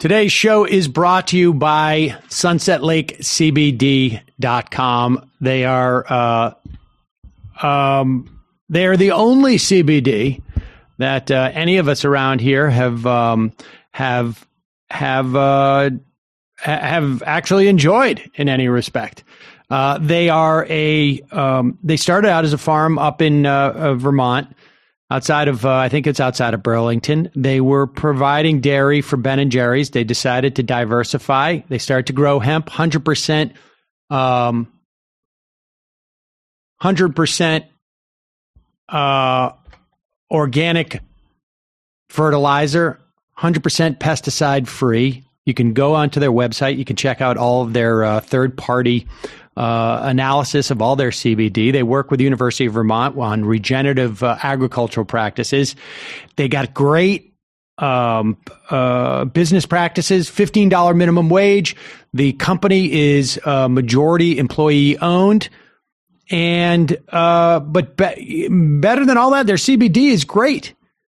Today's show is brought to you by SunsetLakeCBD.com. They are the only CBD that any of us around here have actually enjoyed in any respect. They started out as a farm up in Vermont. Outside of, I think it's outside of Burlington. They were providing dairy for Ben & Jerry's. They decided to diversify. They started to grow hemp, 100%, 100% organic fertilizer, 100% pesticide free. You can go onto their website. You can check out all of their third-party analysis of all their CBD. They work with the University of Vermont on regenerative agricultural practices. They got great business practices, $15 minimum wage. The company is majority employee owned. And but better than all that, their CBD is great.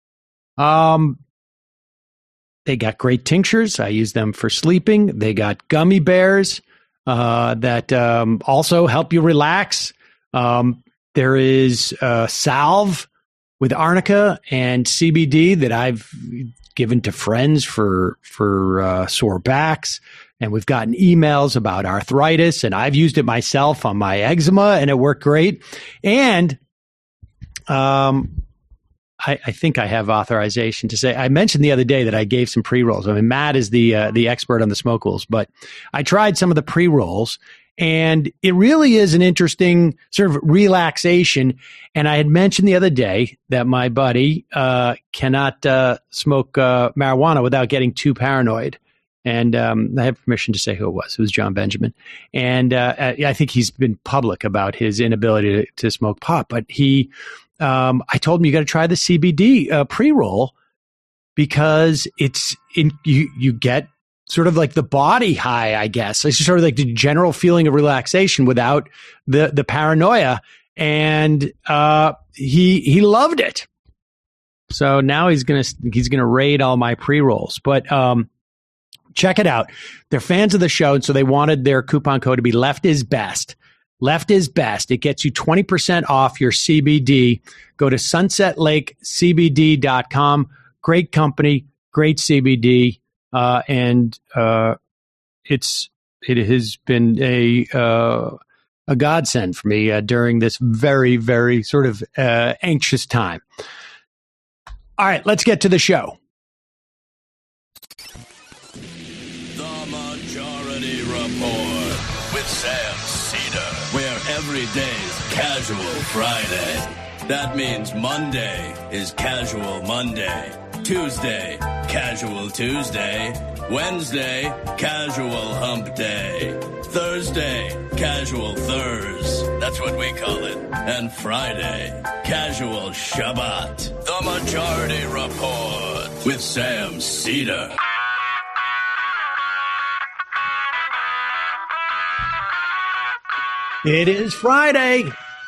They got great tinctures. I use them for sleeping. They got gummy bears that also help you relax. There is salve with arnica and CBD that I've given to friends for sore backs. And we've gotten emails about arthritis, and I've used it myself on my eczema, and it worked great. And I think I have authorization to say, I mentioned the other day that I gave some pre-rolls. I mean, Matt is the expert on the smokables, but I tried some of the pre-rolls, and it really is an interesting sort of relaxation. And I had mentioned the other day that my buddy cannot smoke marijuana without getting too paranoid. And I have permission to say who it was. It was John Benjamin. And I think he's been public about his inability to smoke pot. But I told him, you got to try the CBD pre-roll because you get sort of like the body high, I guess. It's sort of like the general feeling of relaxation without the paranoia. And he loved it. So now he's gonna raid all my pre-rolls. But check it out. They're fans of the show, and so they wanted their coupon code to be Left is Best. Left is Best. It gets you 20% off your CBD. Go to SunsetLakeCBD.com. Great company, great CBD, and it has been a godsend for me during this very, very sort of anxious time. All right, let's get to the show. The Majority Report with Sam Cedar, where every day's Casual Friday. That means Monday is Casual Monday, Tuesday, Casual Tuesday, Wednesday, Casual Hump Day, Thursday, Casual Thurs, that's what we call it, and Friday, Casual Shabbat. The Majority Report with Sam Cedar. It is Friday,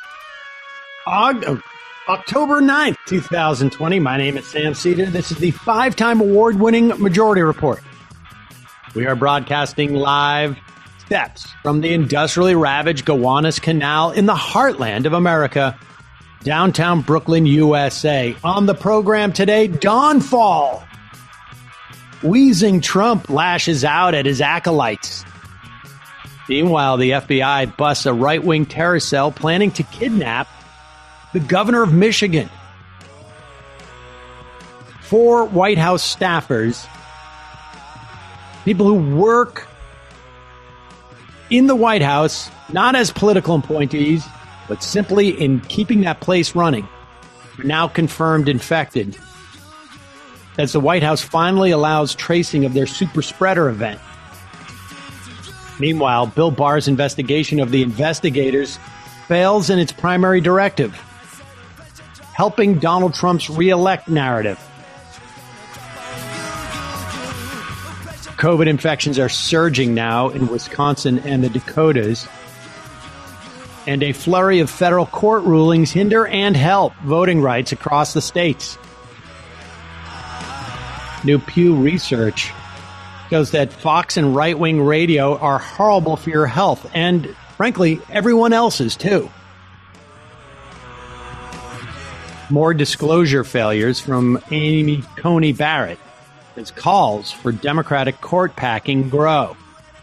October 9th, 2020. My name is Sam Cedar. This is the 5-time award-winning Majority Report. We are broadcasting live steps from the industrially ravaged Gowanus Canal in the heartland of America, downtown Brooklyn, USA. On the program today, Dawnfall. Wheezing Trump lashes out at his acolytes. Meanwhile, the FBI busts a right-wing terror cell planning to kidnap the governor of Michigan. 4 White House staffers, people who work in the White House, not as political appointees, but simply in keeping that place running, are now confirmed infected, as the White House finally allows tracing of their super spreader event. Meanwhile, Bill Barr's investigation of the investigators fails in its primary directive, helping Donald Trump's re-elect narrative. COVID infections are surging now in Wisconsin and the Dakotas, and a flurry of federal court rulings hinder and help voting rights across the states. New Pew Research shows that Fox and right-wing radio are horrible for your health, and frankly, everyone else's too. More disclosure failures from Amy Coney Barrett as calls for Democratic court packing grow.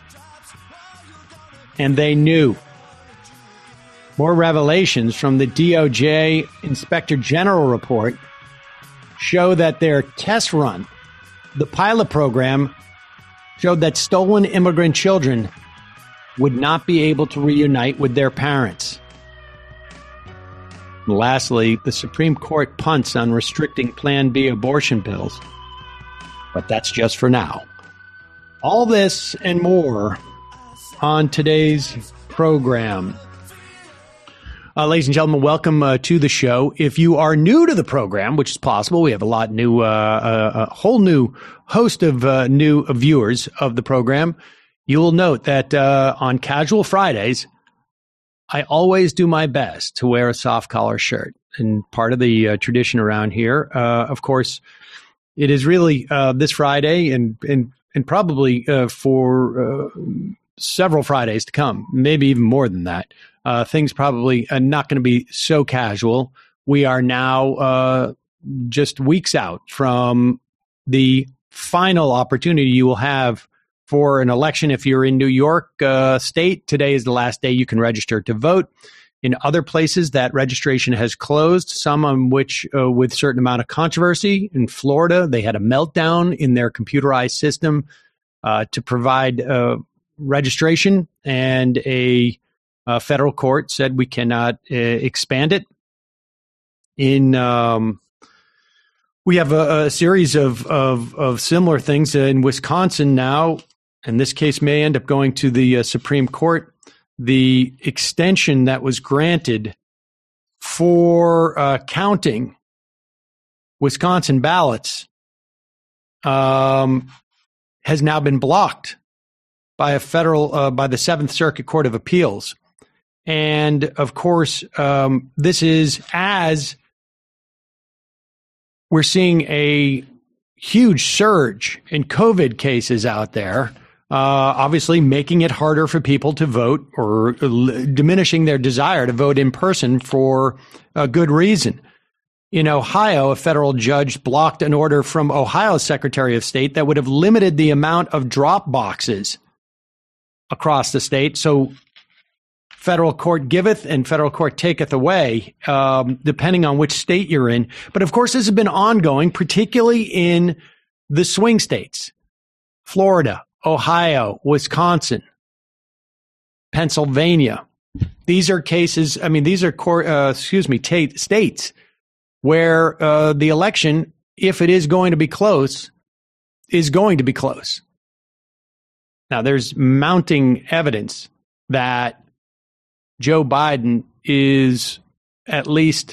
And they knew. More revelations from the DOJ Inspector General report show that their test run, the pilot program, showed that stolen immigrant children would not be able to reunite with their parents. And lastly, the Supreme Court punts on restricting Plan B abortion pills. But that's just for now. All this and more on today's program. Ladies and gentlemen, welcome to the show. If you are new to the program, which is possible, we have a whole new host of new viewers of the program. You will note that on Casual Fridays, I always do my best to wear a soft collar shirt. And part of the tradition around here, of course, it is really this Friday and probably for several Fridays to come, maybe even more than that. Things probably are not going to be so casual. We are now just weeks out from the final opportunity you will have for an election. If you're in New York State, today is the last day you can register to vote. In other places, that registration has closed, some on which with certain amount of controversy. In Florida, they had a meltdown in their computerized system to provide registration, and a federal court said we cannot expand it. We have a series of similar things in Wisconsin now, and this case may end up going to the Supreme Court. The extension that was granted for counting Wisconsin ballots has now been blocked by a federal by the Seventh Circuit Court of Appeals. And of course, this is as we're seeing a huge surge in COVID cases out there, obviously making it harder for people to vote or diminishing their desire to vote in person for a good reason. In Ohio, a federal judge blocked an order from Ohio's Secretary of State that would have limited the amount of drop boxes across the state. So federal court giveth and federal court taketh away, depending on which state you're in. But of course, this has been ongoing, particularly in the swing states, Florida, Ohio, Wisconsin, Pennsylvania. These are cases, these are states where the election, if it is going to be close, is going to be close. Now, there's mounting evidence that Joe Biden is at least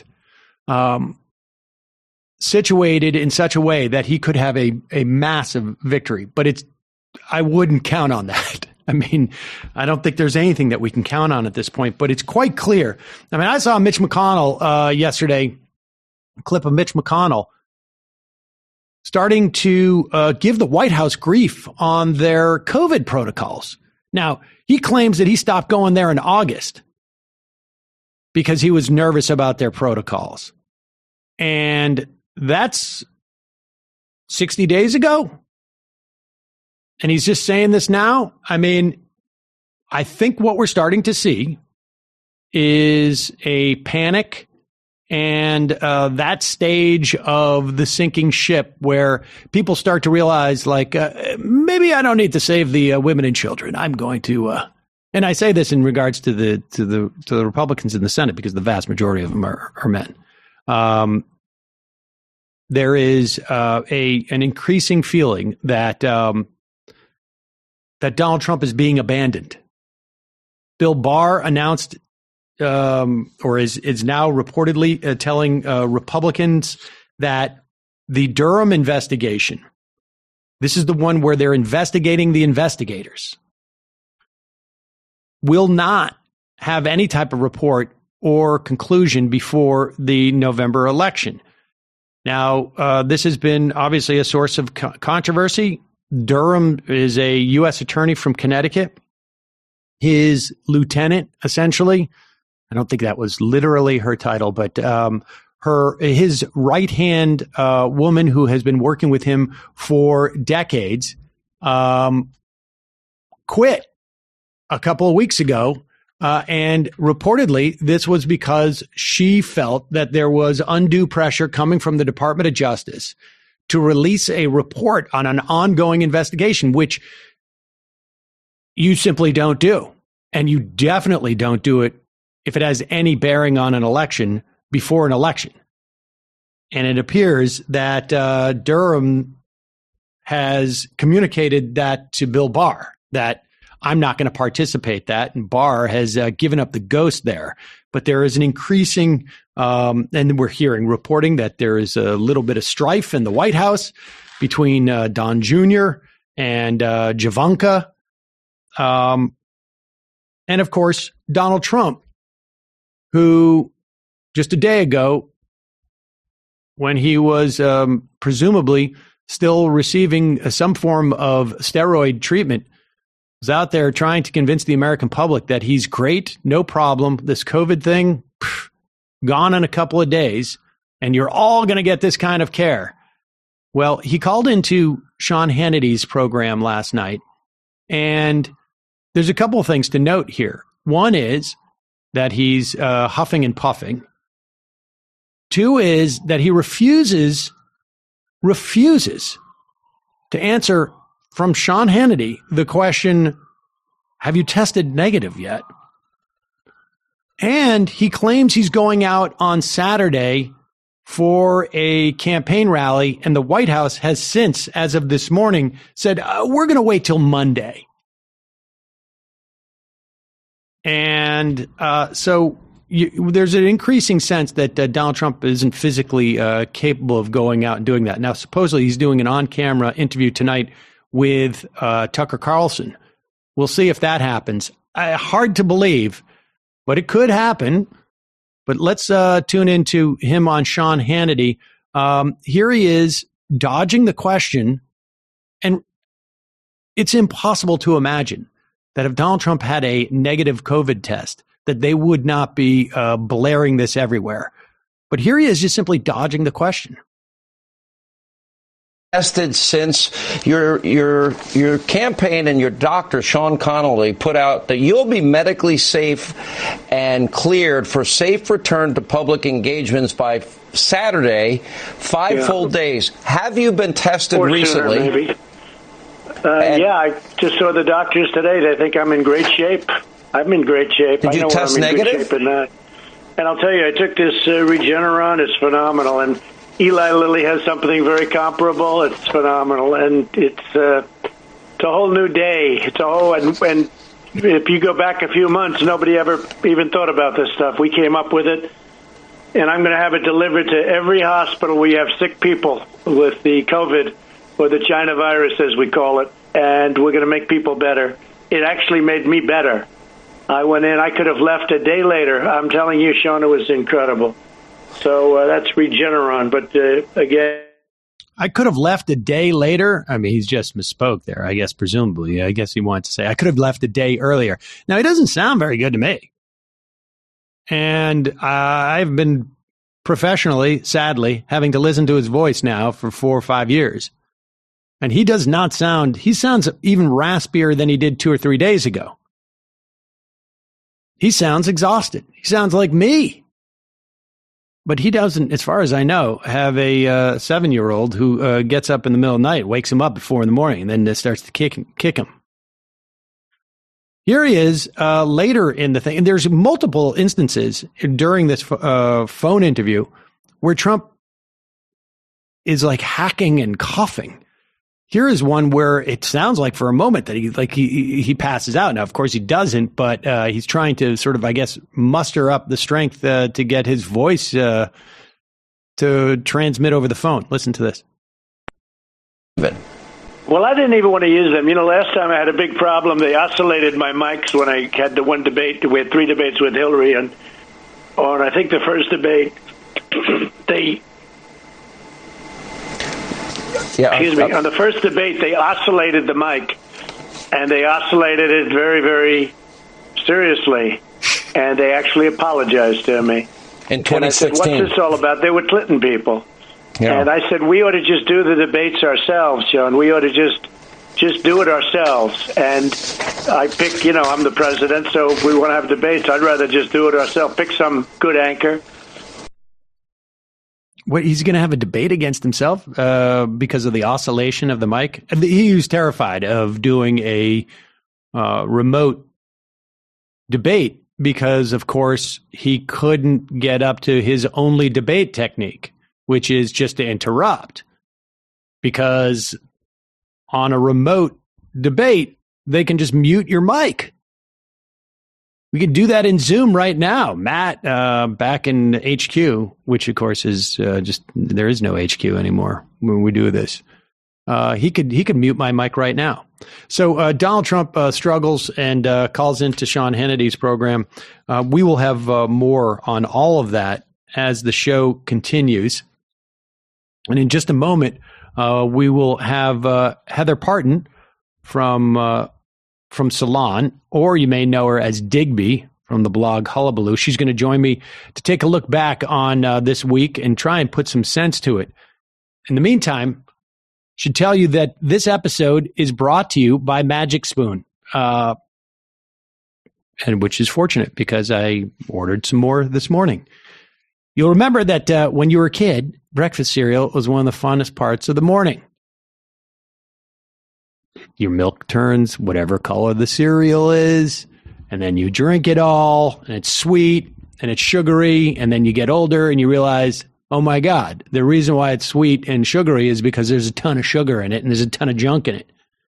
situated in such a way that he could have a massive victory. But I wouldn't count on that. I don't think there's anything that we can count on at this point, but it's quite clear. I saw Mitch McConnell yesterday, a clip of Mitch McConnell starting to give the White House grief on their COVID protocols. Now, he claims that he stopped going there in August because he was nervous about their protocols. And that's 60 days ago. And he's just saying this now. I think what we're starting to see is a panic and that stage of the sinking ship where people start to realize, maybe I don't need to save the women and children. I'm going to, and I say this in regards to the Republicans in the Senate because the vast majority of them are men. There is an increasing feeling that that Donald Trump is being abandoned. Bill Barr announced, or is now reportedly telling Republicans that the Durham investigation, this is the one where they're investigating the investigators, will not have any type of report or conclusion before the November election. Now, this has been obviously a source of controversy. Durham is a U.S. attorney from Connecticut. His lieutenant, essentially, I don't think that was literally her title, but his right-hand woman who has been working with him for decades quit a couple of weeks ago. And reportedly, this was because she felt that there was undue pressure coming from the Department of Justice to release a report on an ongoing investigation, which you simply don't do. And you definitely don't do it if it has any bearing on an election before an election. And it appears that Durham has communicated that to Bill Barr, that I'm not going to participate that. And Barr has given up the ghost there. But there is an increasing, and we're hearing reporting that there is a little bit of strife in the White House between Don Jr. and Javanka. And of course, Donald Trump, who just a day ago, when he was presumably still receiving some form of steroid treatment, was out there trying to convince the American public that he's great, no problem. This COVID thing, gone in a couple of days, and you're all going to get this kind of care. Well, he called into Sean Hannity's program last night, and there's a couple of things to note here. One is that he's huffing and puffing. Two is that he refuses to answer from Sean Hannity the question, have you tested negative yet? And he claims he's going out on Saturday for a campaign rally, and the White House has since, as of this morning, said, we're going to wait till Monday. And so there's an increasing sense that Donald Trump isn't physically capable of going out and doing that. Now, supposedly he's doing an on-camera interview tonight with Tucker Carlson. We'll see if that happens. Hard to believe, but it could happen. But let's tune into him on Sean Hannity. Here he is dodging the question. And it's impossible to imagine that if Donald Trump had a negative COVID test, that they would not be blaring this everywhere. But here he is just simply dodging the question. Tested since your campaign and your doctor, Sean Connolly, put out that you'll be medically safe and cleared for safe return to public engagements by Saturday, 5 full days. Have you been tested recently? Maybe. I just saw the doctors today. They think I'm in great shape. I'm in great shape. Did you test negative? And I'll tell you, I took this Regeneron. It's phenomenal. And Eli Lilly has something very comparable. It's phenomenal. And it's a whole new day. It's a whole, and if you go back a few months, nobody ever even thought about this stuff. We came up with it. And I'm going to have it delivered to every hospital where you have sick people with the COVID or the China virus, as we call it. And we're going to make people better. It actually made me better. I went in. I could have left a day later. I'm telling you, Sean, it was incredible. So that's Regeneron. But again, I could have left a day later. I mean, he's just misspoke there, I guess, presumably. I guess he wanted to say I could have left a day earlier. Now, it doesn't sound very good to me. And I've been professionally, sadly, having to listen to his voice now for 4 or 5 years. And he does not sound, he sounds even raspier than he did 2 or 3 days ago. He sounds exhausted. He sounds like me. But he doesn't, as far as I know, have a 7-year-old who gets up in the middle of the night, wakes him up at 4 a.m, and then starts to kick him. Here he is later in the thing. And there's multiple instances during this phone interview where Trump is like hacking and coughing. Here is one where it sounds like for a moment that he passes out. Now, of course, he doesn't, but he's trying to sort of, I guess, muster up the strength to get his voice to transmit over the phone. Listen to this. Well, I didn't even want to use them. You know, last time I had a big problem. They oscillated my mics when I had the one debate. We had 3 debates with Hillary, and on I think the first debate, Excuse me. On the first debate, they oscillated the mic, and they oscillated it very, very seriously, and they actually apologized to me. In 2016. And I said, what's this all about? They were Clinton people. Yeah. And I said, we ought to just do the debates ourselves, John. We ought to just do it ourselves. And I pick, I'm the president, so if we want to have debates, I'd rather just do it ourselves. Pick some good anchor. What, he's going to have a debate against himself because of the oscillation of the mic? He was terrified of doing a remote debate because, of course, he couldn't get up to his only debate technique, which is just to interrupt. Because on a remote debate, they can just mute your mic. We can do that in Zoom right now. Matt, back in HQ, which of course is there is no HQ anymore when we do this. He could mute my mic right now. So Donald Trump struggles and calls into Sean Hannity's program. We will have more on all of that as the show continues. And in just a moment, we will have Heather Parton from Salon, or you may know her as Digby from the blog Hullabaloo. She's going to join me to take a look back on this week and try and put some sense to it. In the meantime, I should tell you that this episode is brought to you by Magic Spoon, and which is fortunate because I ordered some more this morning. You'll remember that when you were a kid, breakfast cereal was one of the funnest parts of the morning. Your milk turns whatever color the cereal is, and then you drink it all, and it's sweet, and it's sugary, and then you get older, and you realize, oh my God, the reason why it's sweet and sugary is because there's a ton of sugar in it, and there's a ton of junk in it.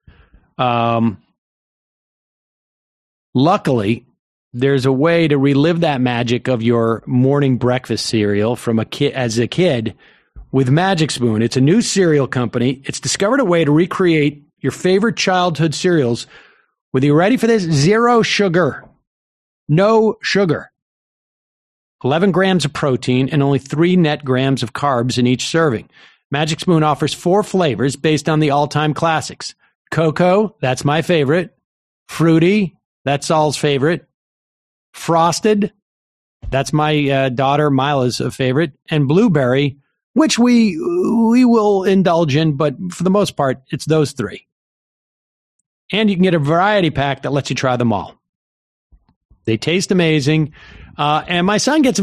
Luckily, there's a way to relive that magic of your morning breakfast cereal from as a kid with Magic Spoon. It's a new cereal company. It's discovered a way to recreate your favorite childhood cereals with, you ready for this? 0 sugar. No sugar. 11 grams of protein and only 3 net grams of carbs in each serving. Magic Spoon offers 4 flavors based on the all-time classics. Cocoa, that's my favorite. Fruity, that's Saul's favorite. Frosted, that's my daughter Mila's favorite. And blueberry, which we will indulge in, but for the most part, it's those 3. And you can get a variety pack that lets you try them all. They taste amazing. And my son gets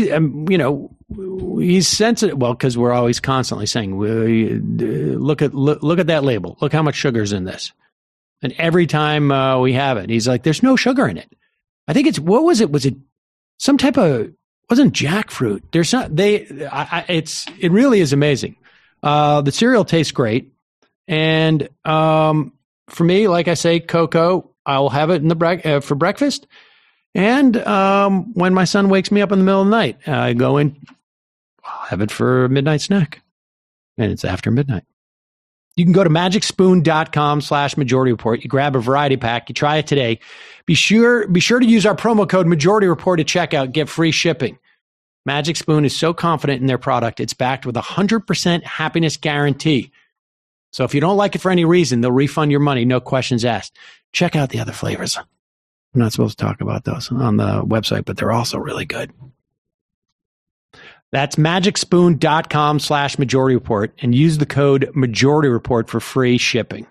he's sensitive. Well, because we're always constantly saying, look at that label. Look how much sugar's in this. And every time we have it, he's like, there's no sugar in it. I think what was it? Was it some type of, wasn't jackfruit? There's not, it really is amazing. The cereal tastes great. And, for me, like I say, cocoa, I'll have it in for breakfast. And when my son wakes me up in the middle of the night, I go in, I'll have it for a midnight snack. And it's after midnight. You can go to magicspoon.com/Majority Report. You grab a variety pack. You try it today. Be sure to use our promo code Majority Report at checkout. Get free shipping. Magic Spoon is so confident in their product, it's backed with a 100% happiness guarantee. So if you don't like it for any reason, they'll refund your money, no questions asked. Check out the other flavors. I'm not supposed to talk about those on the website, but they're also really good. That's magicspoon.com/Majority Report and use the code Majority Report for free shipping.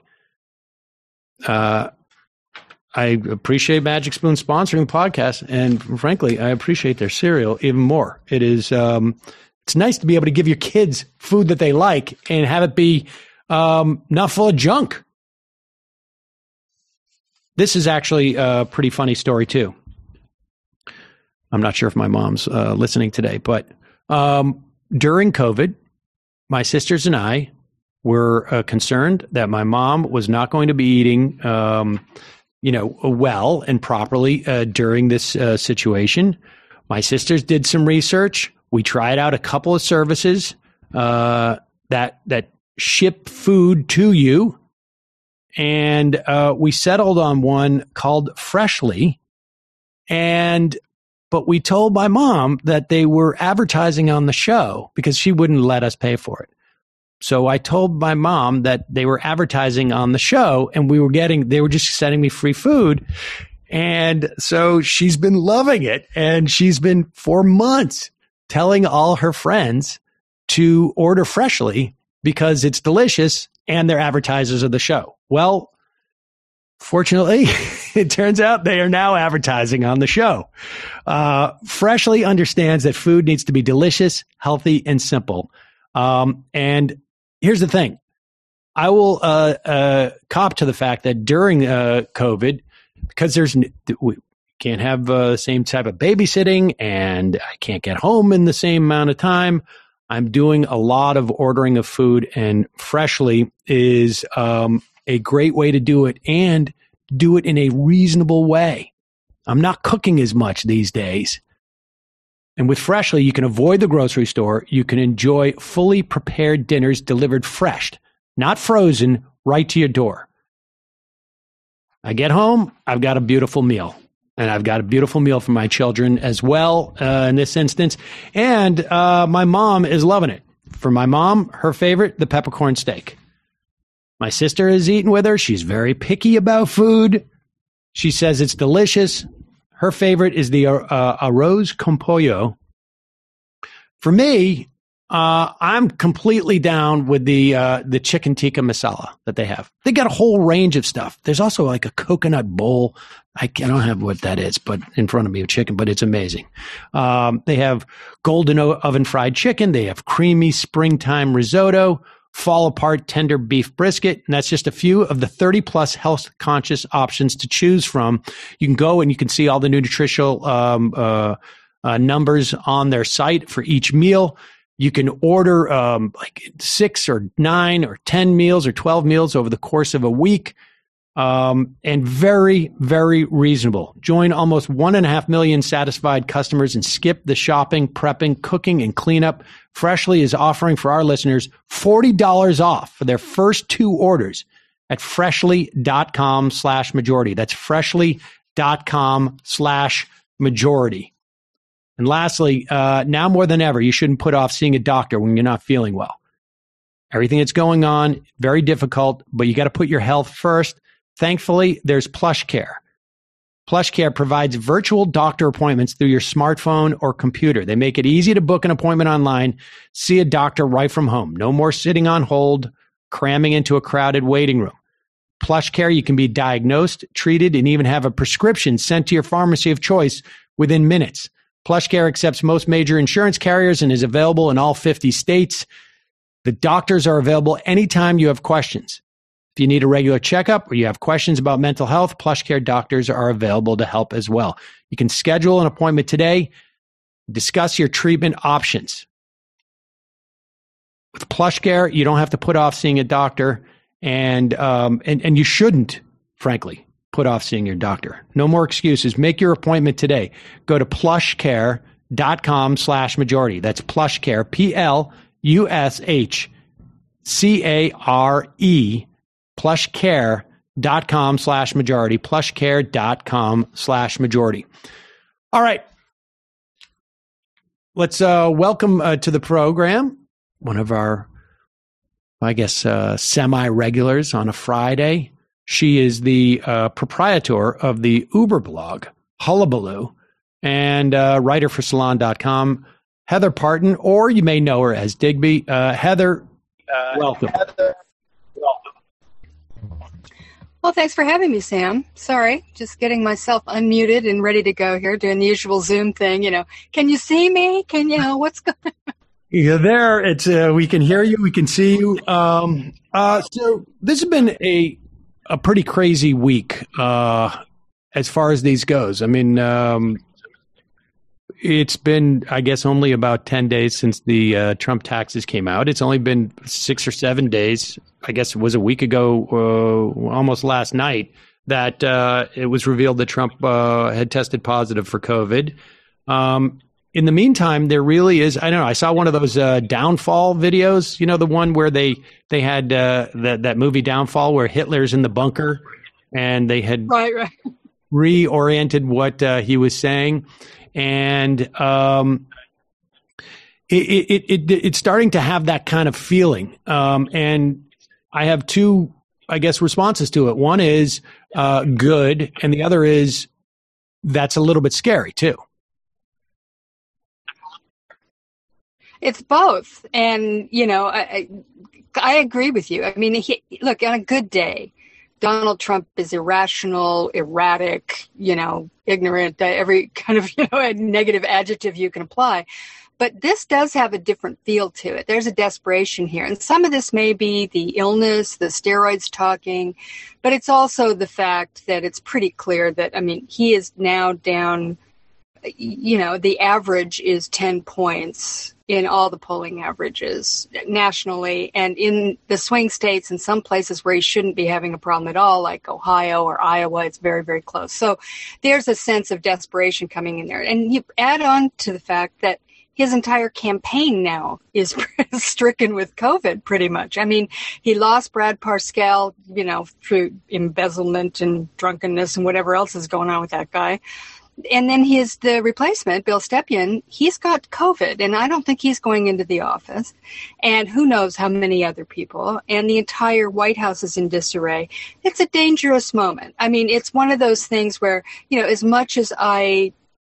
I appreciate Magic Spoon sponsoring the podcast, and frankly, I appreciate their cereal even more. It is it's nice to be able to give your kids food that they like and have it be not full of junk. This is actually a pretty funny story too. I'm not sure if my mom's listening today, but during COVID, my sisters and I were concerned that my mom was not going to be eating, well and properly during this situation. My sisters did some research. We tried out a couple of services that ship food to you, and we settled on one called Freshly. But we told my mom that they were advertising on the show because she wouldn't let us pay for it. So I told my mom that they were advertising on the show and they were just sending me free food. And so she's been loving it. And she's been for months telling all her friends to order Freshly because it's delicious and they're advertisers of the show. Well, fortunately, it turns out they are now advertising on the show. Freshly understands that food needs to be delicious, healthy, and simple. And here's the thing. I will cop to the fact that during COVID, because we can't have the same type of babysitting and I can't get home in the same amount of time, I'm doing a lot of ordering of food, and Freshly is a great way to do it and do it in a reasonable way. I'm not cooking as much these days. And with Freshly, you can avoid the grocery store. You can enjoy fully prepared dinners delivered fresh, not frozen, right to your door. I get home, I've got a beautiful meal. And I've got a beautiful meal for my children as well in this instance. And my mom is loving it. For my mom, her favorite, the peppercorn steak. My sister has eaten with her. She's very picky about food. She says it's delicious. Her favorite is the arroz con pollo. For me, I'm completely down with the chicken tikka masala that they have. They got a whole range of stuff. There's also like a coconut bowl. I don't have what that is, but in front of me of chicken, but it's amazing. They have golden oven fried chicken. They have creamy springtime risotto, fall apart tender beef brisket. And that's just a few of the 30 plus health conscious options to choose from. You can go and you can see all the nutritional numbers on their site for each meal. You can order like 6 or 9 or 10 meals or 12 meals over the course of a week. And very, very reasonable. Join almost 1.5 million satisfied customers and skip the shopping, prepping, cooking, and cleanup. Freshly is offering for our listeners $40 off for their first 2 orders at freshly.com/majority. That's freshly.com/majority. And lastly, now more than ever, you shouldn't put off seeing a doctor when you're not feeling well. Everything that's going on, very difficult, but you got to put your health first. Thankfully, there's PlushCare. PlushCare provides virtual doctor appointments through your smartphone or computer. They make it easy to book an appointment online, see a doctor right from home. No more sitting on hold, cramming into a crowded waiting room. PlushCare, you can be diagnosed, treated, and even have a prescription sent to your pharmacy of choice within minutes. PlushCare accepts most major insurance carriers and is available in all 50 states. The doctors are available anytime you have questions. If you need a regular checkup or you have questions about mental health, PlushCare doctors are available to help as well. You can schedule an appointment today, discuss your treatment options. With PlushCare, you don't have to put off seeing a doctor, and you shouldn't, frankly, put off seeing your doctor. No more excuses. Make your appointment today. Go to plushcare.com/majority. That's PlushCare, PlushCare, plushcare.com/majority, plushcare.com/majority. All right. Let's welcome to the program one of our, I guess, semi-regulars on a Friday. She is the proprietor of the Uber blog, Hullabaloo, and writer for Salon.com, Heather Parton, or you may know her as Digby. Heather, welcome. Well, thanks for having me, Sam. Sorry, just getting myself unmuted and ready to go here, doing the usual Zoom thing. Can you see me? What's going on? You're there. It's we can hear you. We can see you. So this has been a pretty crazy week as far as these goes. I mean, it's been, I guess, only about 10 days since the Trump taxes came out. It's only been 6 or 7 days. I guess it was a week ago, almost last night, that it was revealed that Trump had tested positive for COVID. In the meantime, there really is, I don't know, I saw one of those downfall videos, the one where they had that movie Downfall where Hitler's in the bunker and they had reoriented what he was saying. And it's starting to have that kind of feeling. And I have two, I guess, responses to it. One is good, and the other is that's a little bit scary too. It's both. And, I agree with you. I mean, look, on a good day, Donald Trump is irrational, erratic, ignorant, every kind of, negative adjective you can apply. But this does have a different feel to it. There's a desperation here. And some of this may be the illness, the steroids talking, but it's also the fact that it's pretty clear that, he is now down, the average is 10 points in all the polling averages nationally, and in the swing states, in some places where he shouldn't be having a problem at all, like Ohio or Iowa, it's very, very close. So there's a sense of desperation coming in there. And you add on to the fact that his entire campaign now is stricken with COVID, pretty much. He lost Brad Parscale, through embezzlement and drunkenness and whatever else is going on with that guy. And then the replacement, Bill Stepien, he's got COVID, and I don't think he's going into the office. And who knows how many other people. And the entire White House is in disarray. It's a dangerous moment. It's one of those things where, as much as I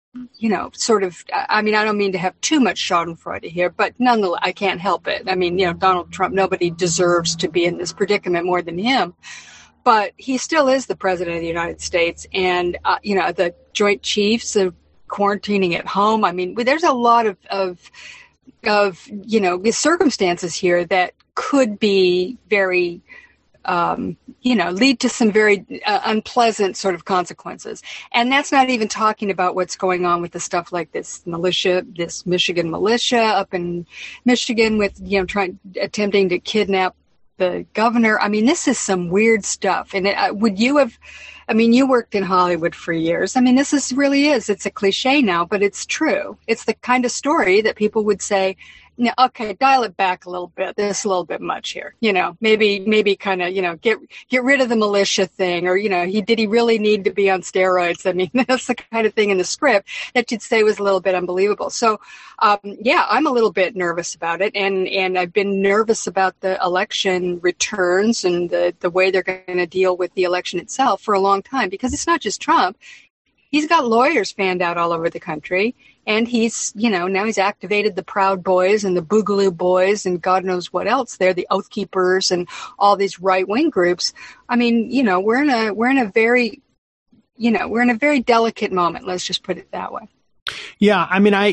I don't mean to have too much schadenfreude here, but nonetheless, I can't help it. Donald Trump, nobody deserves to be in this predicament more than him. But he still is the president of the United States. And, the Joint Chiefs of quarantining at home. There's a lot of circumstances here that could be very, lead to some very unpleasant sort of consequences. And that's not even talking about what's going on with the stuff like this Michigan militia up in Michigan with, attempting to kidnap the governor. This is some weird stuff. And you worked in Hollywood for years. This really is. It's a cliche now, but it's true. It's the kind of story that people would say, okay, dial it back a little bit. There's a little bit much here. Maybe kind of, get rid of the militia thing, or, did he really need to be on steroids? That's the kind of thing in the script that you'd say was a little bit unbelievable. So, I'm a little bit nervous about it. And I've been nervous about the election returns and the way they're going to deal with the election itself for a long time, because it's not just Trump. He's got lawyers fanned out all over the country. And he's, now he's activated the Proud Boys and the Boogaloo Boys and God knows what else. They're the Oath Keepers and all these right-wing groups. We're in a very delicate moment. Let's just put it that way. Yeah,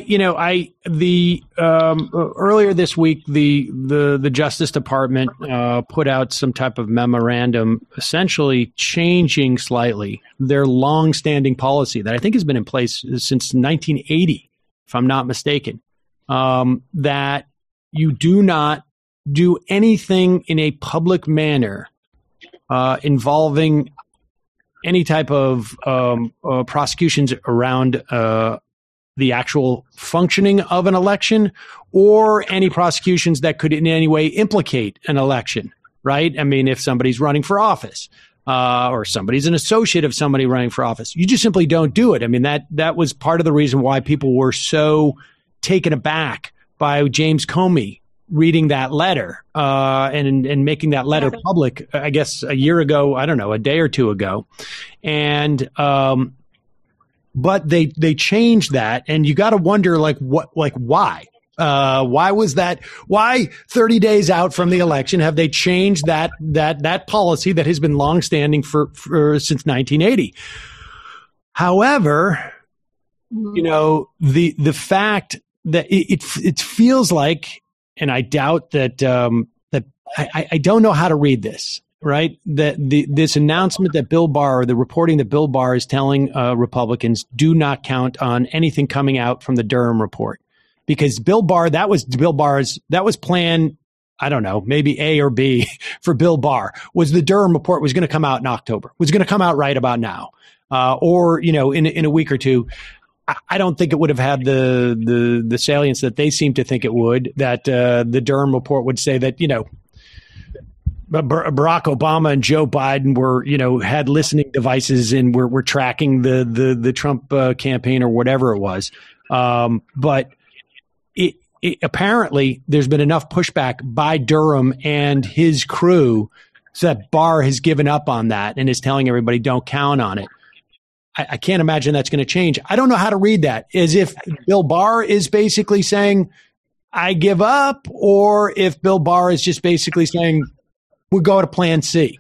earlier this week, the Justice Department put out some type of memorandum, essentially changing slightly their long-standing policy that I think has been in place since 1980, if I'm not mistaken, that you do not do anything in a public manner involving any type of prosecutions around the actual functioning of an election, or any prosecutions that could in any way implicate an election, right? If somebody's running for office, or somebody's an associate of somebody running for office, you just simply don't do it. That was part of the reason why people were so taken aback by James Comey reading that letter, and making that letter public, I guess a year ago, I don't know, a day or two ago. And, but they changed that, and you got to wonder, why? Why was that? Why 30 days out from the election have they changed that policy that has been longstanding for since 1980? However, the fact that it feels like, and I doubt that I don't know how to read this. Right, this announcement that Bill Barr, the reporting that Bill Barr is telling Republicans, do not count on anything coming out from the Durham report, because Bill Barr, that was plan, I don't know, maybe A or B for Bill Barr, was the Durham report was going to come out in October, was going to come out right about now, or in a week or two. I don't think it would have had the salience that they seem to think it would. That the Durham report would say that Barack Obama and Joe Biden were, had listening devices and were tracking the Trump campaign or whatever it was. But apparently there's been enough pushback by Durham and his crew so that Barr has given up on that and is telling everybody don't count on it. I can't imagine that's going to change. I don't know how to read that. As if Bill Barr is basically saying, I give up, or if Bill Barr is just basically saying, we'll go to plan C.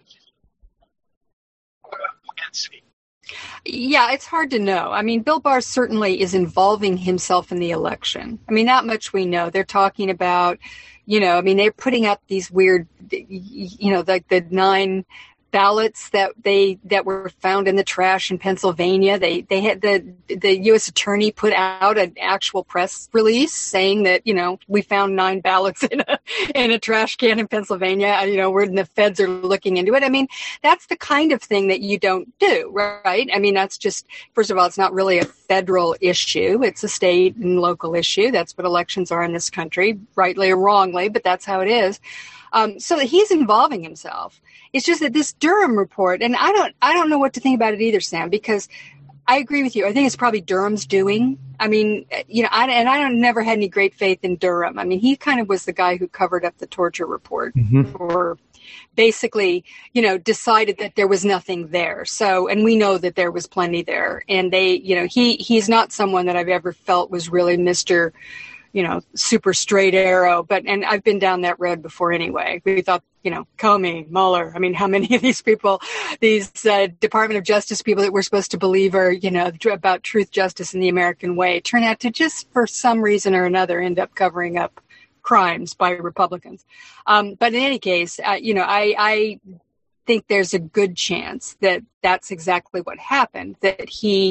Yeah, it's hard to know. I mean, Bill Barr certainly is involving himself in the election. I mean, that much we know. They're talking about, they're putting out these weird, like the 9 ballots that were found in the trash in Pennsylvania. They had the U.S. attorney put out an actual press release saying that, we found 9 ballots in a trash can in Pennsylvania. Where the feds are looking into it. I mean, that's the kind of thing that you don't do, right? I mean, that's just, first of all, it's not really a federal issue. It's a state and local issue. That's what elections are in this country, rightly or wrongly, but that's how it is. So that he's involving himself. It's just that this Durham report, and I don't know what to think about it either, Sam, because I agree with you. I think it's probably Durham's doing. I mean, I never had any great faith in Durham. I mean, he kind of was the guy who covered up the torture report or basically, decided that there was nothing there. So, and we know that there was plenty there. And he's not someone that I've ever felt was really Mr. Super straight arrow, and I've been down that road before anyway. We thought, Comey, Mueller, I mean, how many of these people, these Department of Justice people that we're supposed to believe are, about truth, justice, and the American way, turn out to just, for some reason or another, end up covering up crimes by Republicans. But in any case, I think there's a good chance that that's exactly what happened, that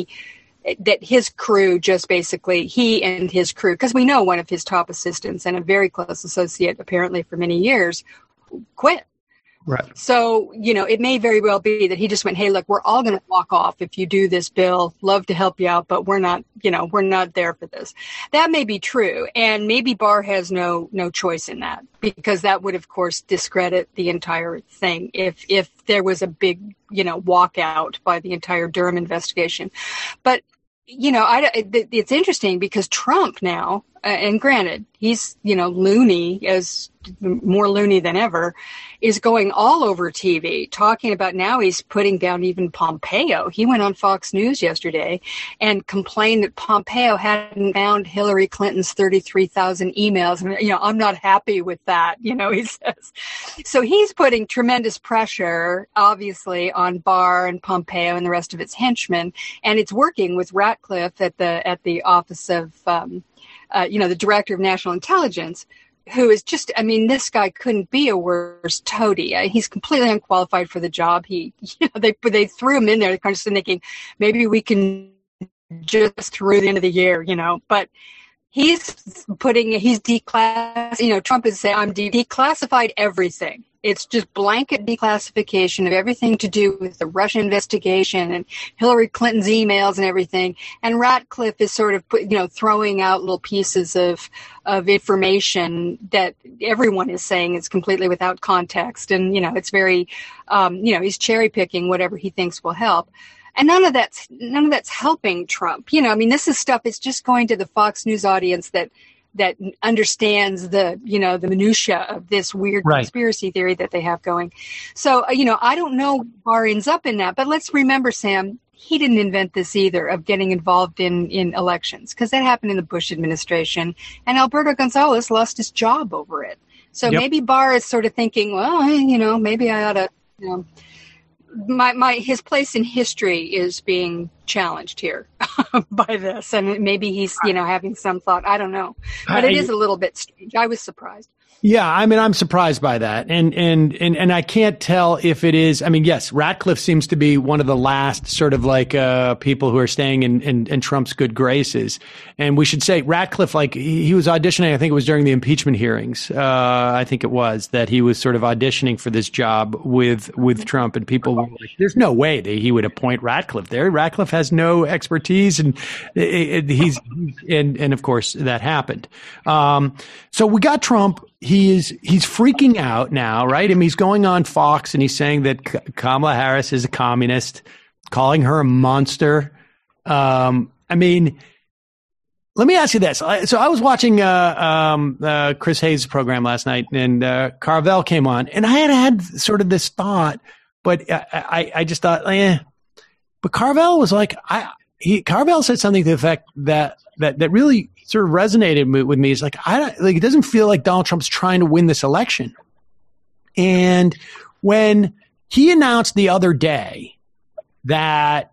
his crew he and his crew, because we know one of his top assistants and a very close associate, apparently for many years, quit. Right. So, it may very well be that he just went, hey, look, we're all going to walk off if you do this, Bill. Love to help you out, but we're not there for this. That may be true. And maybe Barr has no choice in that, because that would, of course, discredit the entire thing if there was a big, walkout by the entire Durham investigation. But, it's interesting because Trump now, and granted, he's, loony, as more loony than ever, is going all over TV talking about, now he's putting down even Pompeo. He went on Fox News yesterday and complained that Pompeo hadn't found Hillary Clinton's 33,000 emails. And, I'm not happy with that, he says. So he's putting tremendous pressure, obviously, on Barr and Pompeo and the rest of its henchmen. And it's working with Ratcliffe at the office of, the director of national intelligence, who is just, this guy couldn't be a worse toady. He's completely unqualified for the job. They threw him in there, kind of thinking maybe we can just through the end of the year, but he's declassified, Trump is saying, I'm declassified everything. It's just blanket declassification of everything to do with the Russia investigation and Hillary Clinton's emails and everything. And Ratcliffe is sort of throwing out little pieces of information that everyone is saying is completely without context. And, it's very, he's cherry picking whatever he thinks will help. And none of that's helping Trump. This is stuff, it's just going to the Fox News audience that understands the minutia of this weird conspiracy theory that they have going. So, I don't know Barr ends up in that, but let's remember, Sam, he didn't invent this either, of getting involved in elections, because that happened in the Bush administration, and Alberto Gonzales lost his job over it. So maybe Barr is sort of thinking, well, maybe I ought to, his place in history is being challenged here by this, and maybe he's having some thought. I don't know, but it is a little bit strange. I was surprised. Yeah, I'm surprised by that, and I can't tell if it is. Yes, Ratcliffe seems to be one of the last sort of like people who are staying in Trump's good graces. And we should say Ratcliffe, like he was auditioning. I think it was during the impeachment hearings. I think it was that he was sort of auditioning for this job with Trump, and people were like, "There's no way that he would appoint Ratcliffe there. Ratcliffe has no expertise," and and of course that happened. So we got Trump. He's freaking out now, right? He's going on Fox and he's saying that Kamala Harris is a communist, calling her a monster. let me ask you this. So I was watching Chris Hayes' program last night, and Carvell came on, and I had sort of this thought, but I just thought, But Carvell was like, Carvell said something to the effect that really sort of resonated with me. It's like, it doesn't feel like Donald Trump's trying to win this election. And when he announced the other day that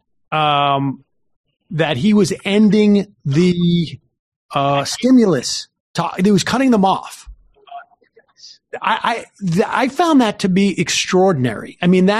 he was ending the stimulus, he was cutting them off. I found that to be extraordinary. I mean,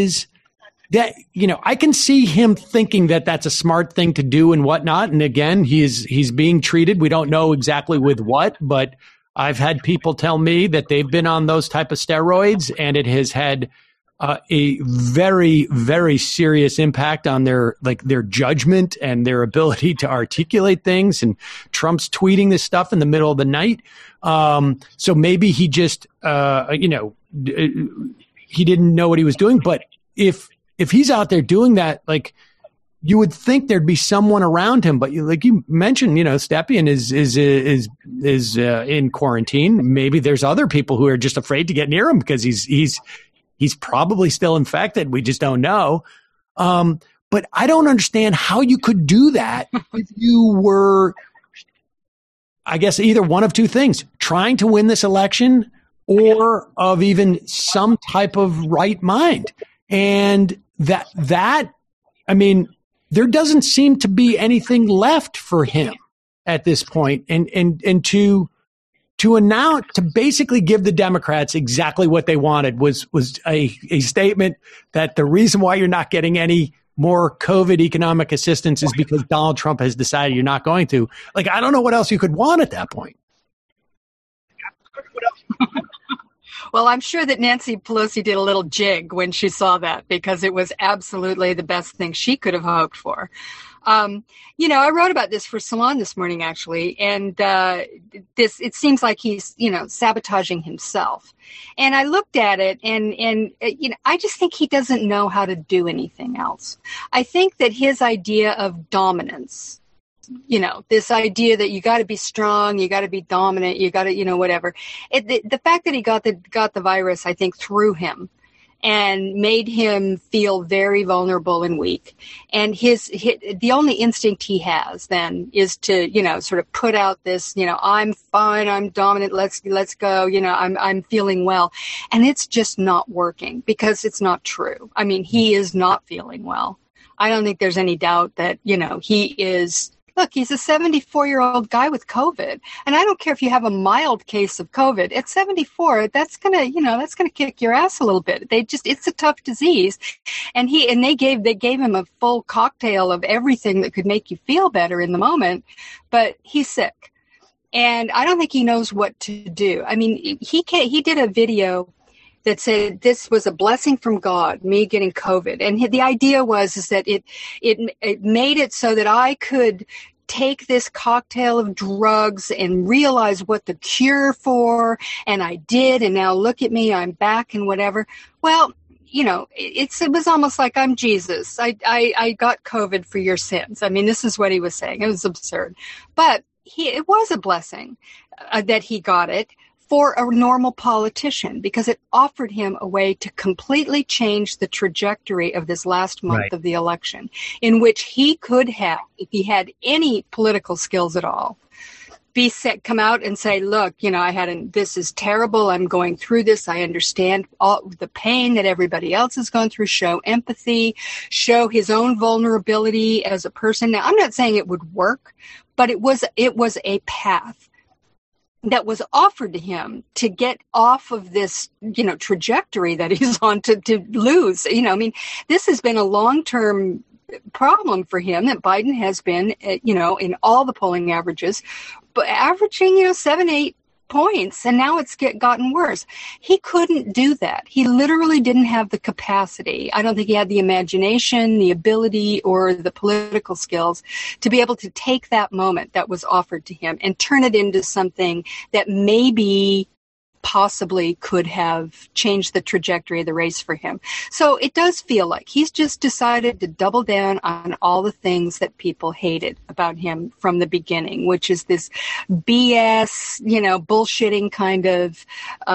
I can see him thinking that that's a smart thing to do and whatnot. And again, he's being treated. We don't know exactly with what, but I've had people tell me that they've been on those type of steroids, and it has had a very, very serious impact on their judgment and their ability to articulate things. And Trump's tweeting this stuff in the middle of the night. So maybe he just, he didn't know what he was doing. But if he's out there doing that, like, you would think there'd be someone around him, but like you mentioned, Stepien is in quarantine. Maybe there's other people who are just afraid to get near him because he's probably still infected. We just don't know. But I don't understand how you could do that if you were, I guess, either one of two things: trying to win this election, or of even some type of right mind. And that, I mean, there doesn't seem to be anything left for him at this point. And to announce, to basically give the Democrats exactly what they wanted was a statement that the reason why you're not getting any more COVID economic assistance is because Donald Trump has decided you're not going to. Like, I don't know what else you could want at that point. Well, I'm sure that Nancy Pelosi did a little jig when she saw that, because it was absolutely the best thing she could have hoped for. I wrote about this for Salon this morning, actually, and it seems like he's, sabotaging himself. And I looked at it, and I just think he doesn't know how to do anything else. I think that his idea of dominance, this idea that you got to be strong, you got to be dominant, you got to, whatever. The fact that he got the virus, I think, through him and made him feel very vulnerable and weak. And the only instinct he has then is to, sort of put out this, I'm fine, I'm dominant, let's go, I'm feeling well. And it's just not working, because it's not true. I mean, he is not feeling well. I don't think there's any doubt that, he is. Look, he's a 74-year-old guy with COVID. And I don't care if you have a mild case of COVID. At 74, that's going to kick your ass a little bit. It's a tough disease. And they gave him a full cocktail of everything that could make you feel better in the moment, but he's sick. And I don't think he knows what to do. I mean, he did a video that said this was a blessing from God, me getting COVID. And the idea was that it made it so that I could take this cocktail of drugs and realize what the cure for, and I did, and now look at me, I'm back and whatever. Well, it was almost like I'm Jesus. I got COVID for your sins. I mean, this is what he was saying. It was absurd. But it was a blessing that he got it for a normal politician, because it offered him a way to completely change the trajectory of this last month of the election, in which he could have, if he had any political skills at all, come out and say, look, this is terrible. I'm going through this. I understand all the pain that everybody else has gone through. Show empathy, show his own vulnerability as a person. Now, I'm not saying it would work, but it was a path that was offered to him to get off of this, trajectory that he's on to lose. This has been a long-term problem for him, that Biden has been, in all the polling averages, but averaging, 7, 8 points, and now it's gotten worse. He couldn't do that. He literally didn't have the capacity. I don't think he had the imagination, the ability, or the political skills to be able to take that moment that was offered to him and turn it into something that maybe possibly could have changed the trajectory of the race for him. So it does feel like he's just decided to double down on all the things that people hated about him from the beginning, which is this BS, bullshitting kind of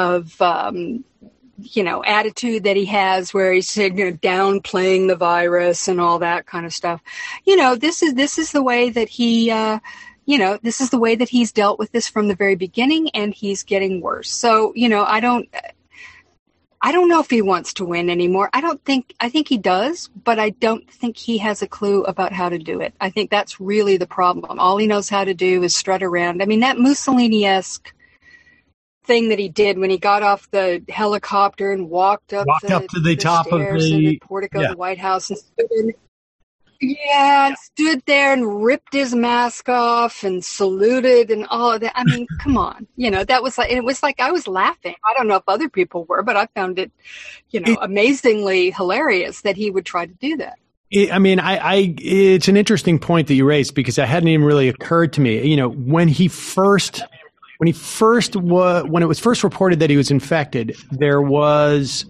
attitude that he has, where he's downplaying the virus and all that kind of stuff. This is the way that he, this is the way that he's dealt with this from the very beginning, and he's getting worse. So, I don't know if he wants to win anymore. I think he does, but I don't think he has a clue about how to do it. I think that's really the problem. All he knows how to do is strut around. I mean, that Mussolini-esque thing that he did when he got off the helicopter and walked up to the top of the portico of the White House and stood there and ripped his mask off and saluted and all of that. I mean, come on, that was like, it was like I was laughing. I don't know if other people were, but I found it, amazingly hilarious that he would try to do that. It's an interesting point that you raised, because it hadn't even really occurred to me. When it was first reported that he was infected, there was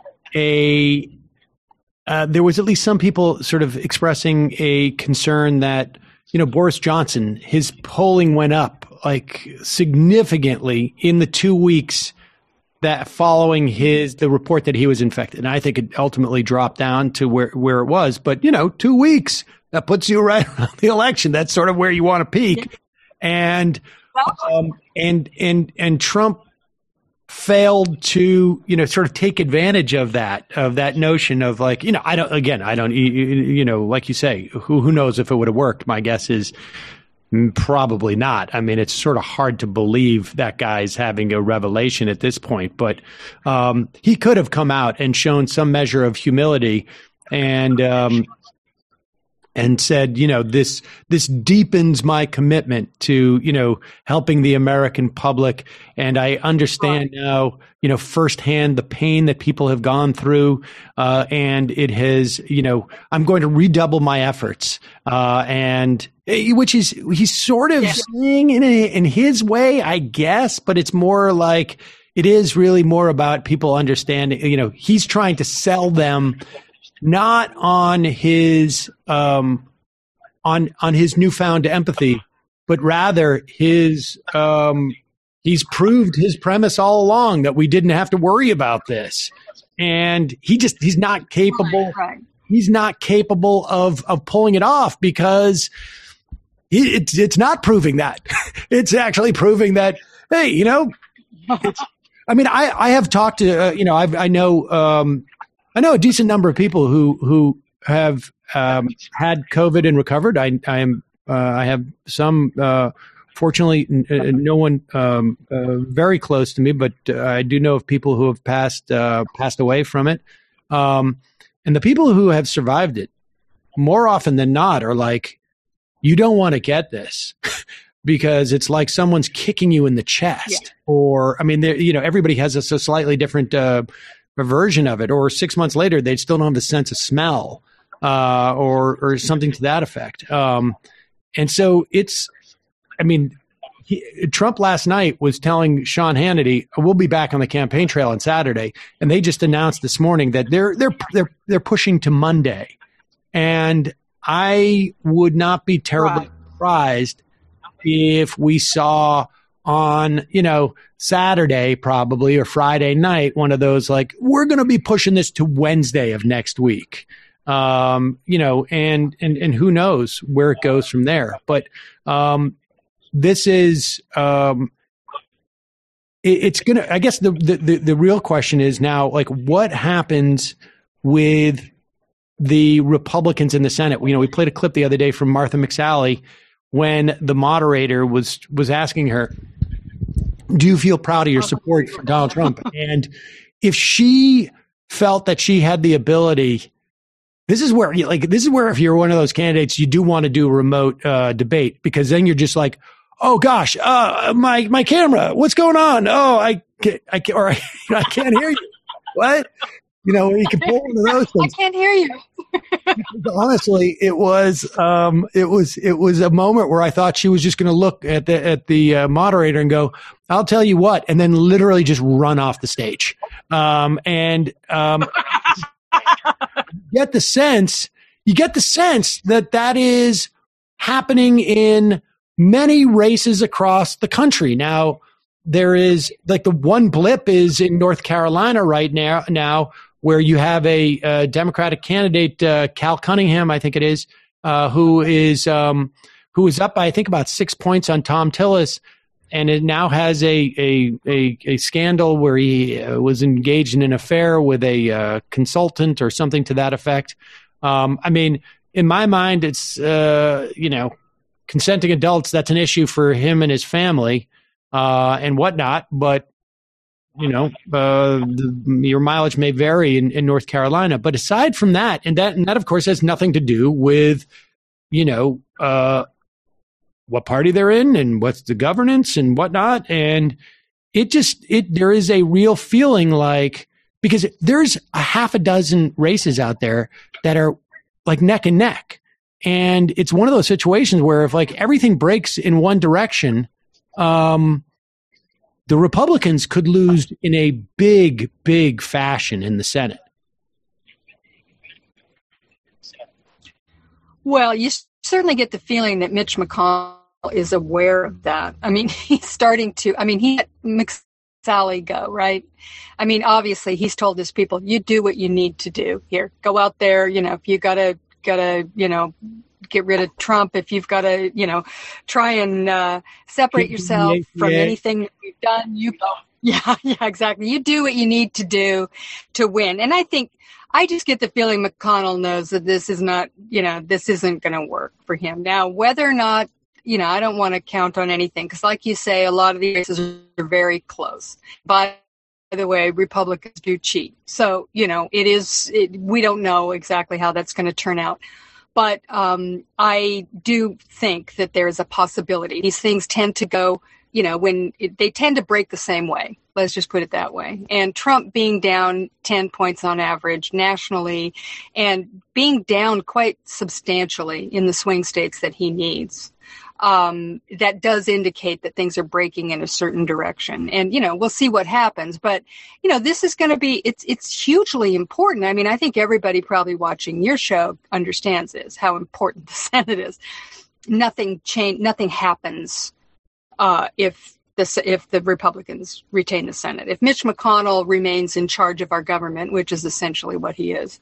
at least some people sort of expressing a concern that, Boris Johnson, his polling went up like significantly in the 2 weeks that following the report that he was infected. And I think it ultimately dropped down to where it was. But, 2 weeks, that puts you right around the election. That's sort of where you want to peak. And Trump failed to, sort of take advantage of that notion of like, I don't, like you say, who knows if it would have worked? My guess is probably not. I mean, it's sort of hard to believe that guy's having a revelation at this point, but he could have come out and shown some measure of humility and said, this deepens my commitment to, helping the American public. And I understand now, firsthand the pain that people have gone through. And it has, I'm going to redouble my efforts. And which is, he's sort of saying in his way, I guess, but it's more like, it is really more about people understanding, he's trying to sell them not on his on his newfound empathy, but rather he's proved his premise all along that we didn't have to worry about this, and he's not capable. Right. He's not capable of pulling it off, because it's not proving that. It's actually proving that, hey, I have talked to I know a decent number of people who have had COVID and recovered. I have some. Fortunately, no one very close to me, but I do know of people who have passed away from it. And the people who have survived it, more often than not, are like, you don't want to get this. Because it's like someone's kicking you in the chest, or everybody has a slightly different version of it. Or 6 months later, they still don't have the sense of smell, or something to that effect. And so Trump last night was telling Sean Hannity, we'll be back on the campaign trail on Saturday, and they just announced this morning that they're pushing to Monday, and I would not be terribly surprised if we saw on, Saturday probably, or Friday night, one of those like, we're going to be pushing this to Wednesday of next week. And who knows where it goes from there. But this is it's going to, I guess the real question is now, like, what happens with the Republicans in the Senate? We played a clip the other day from Martha McSally when the moderator was asking her, do you feel proud of your support for Donald Trump? And if she felt that she had the ability, this is where if you're one of those candidates, you do want to do a remote debate, because then you're just like, oh gosh, my camera, what's going on? Oh, I can't hear you. What? You can pull one of those things. I can't hear you. honestly, it was a moment where I thought she was just going to look at the moderator and go, "I'll tell you what," and then literally just run off the stage. You get the sense that is happening in many races across the country. Now, there is like the one blip is in North Carolina right now where you have a Democratic candidate, Cal Cunningham, I think it is, who is up by, I think, about 6 points on Tom Tillis, and it now has a scandal where he was engaged in an affair with a consultant or something to that effect. I mean, in my mind, it's consenting adults. That's an issue for him and his family and whatnot. But your mileage may vary in North Carolina. But aside from that, and that of course has nothing to do with what party they're in and what's the governance and whatnot. And there is a real feeling like, because there's a half a dozen races out there that are like neck and neck. And it's one of those situations where if like everything breaks in one direction, the Republicans could lose in a big, big fashion in the Senate. Well, you certainly get the feeling that Mitch McConnell is aware of that. I mean, he's starting to, he let McSally go, right? I mean, obviously he's told his people, you do what you need to do here. Go out there, if you gotta, get rid of Trump, if you've got to, try and separate yourself from anything that we've done, you go. Yeah, exactly. You do what you need to do to win. And I just get the feeling McConnell knows that this is not, this isn't going to work for him. Now, whether or not, I don't want to count on anything because, like you say, a lot of the races are very close. By the way, Republicans do cheat. So, we don't know exactly how that's going to turn out. But I do think that there's a possibility. These things tend to go, they tend to break the same way. Let's just put it that way. And Trump being down 10 points on average nationally and being down quite substantially in the swing states that he needs, that does indicate that things are breaking in a certain direction. And, we'll see what happens. But, this is going to be, it's hugely important. I mean, I think everybody probably watching your show understands this, how important the Senate is. Nothing happens if the Republicans retain the Senate. If Mitch McConnell remains in charge of our government, which is essentially what he is,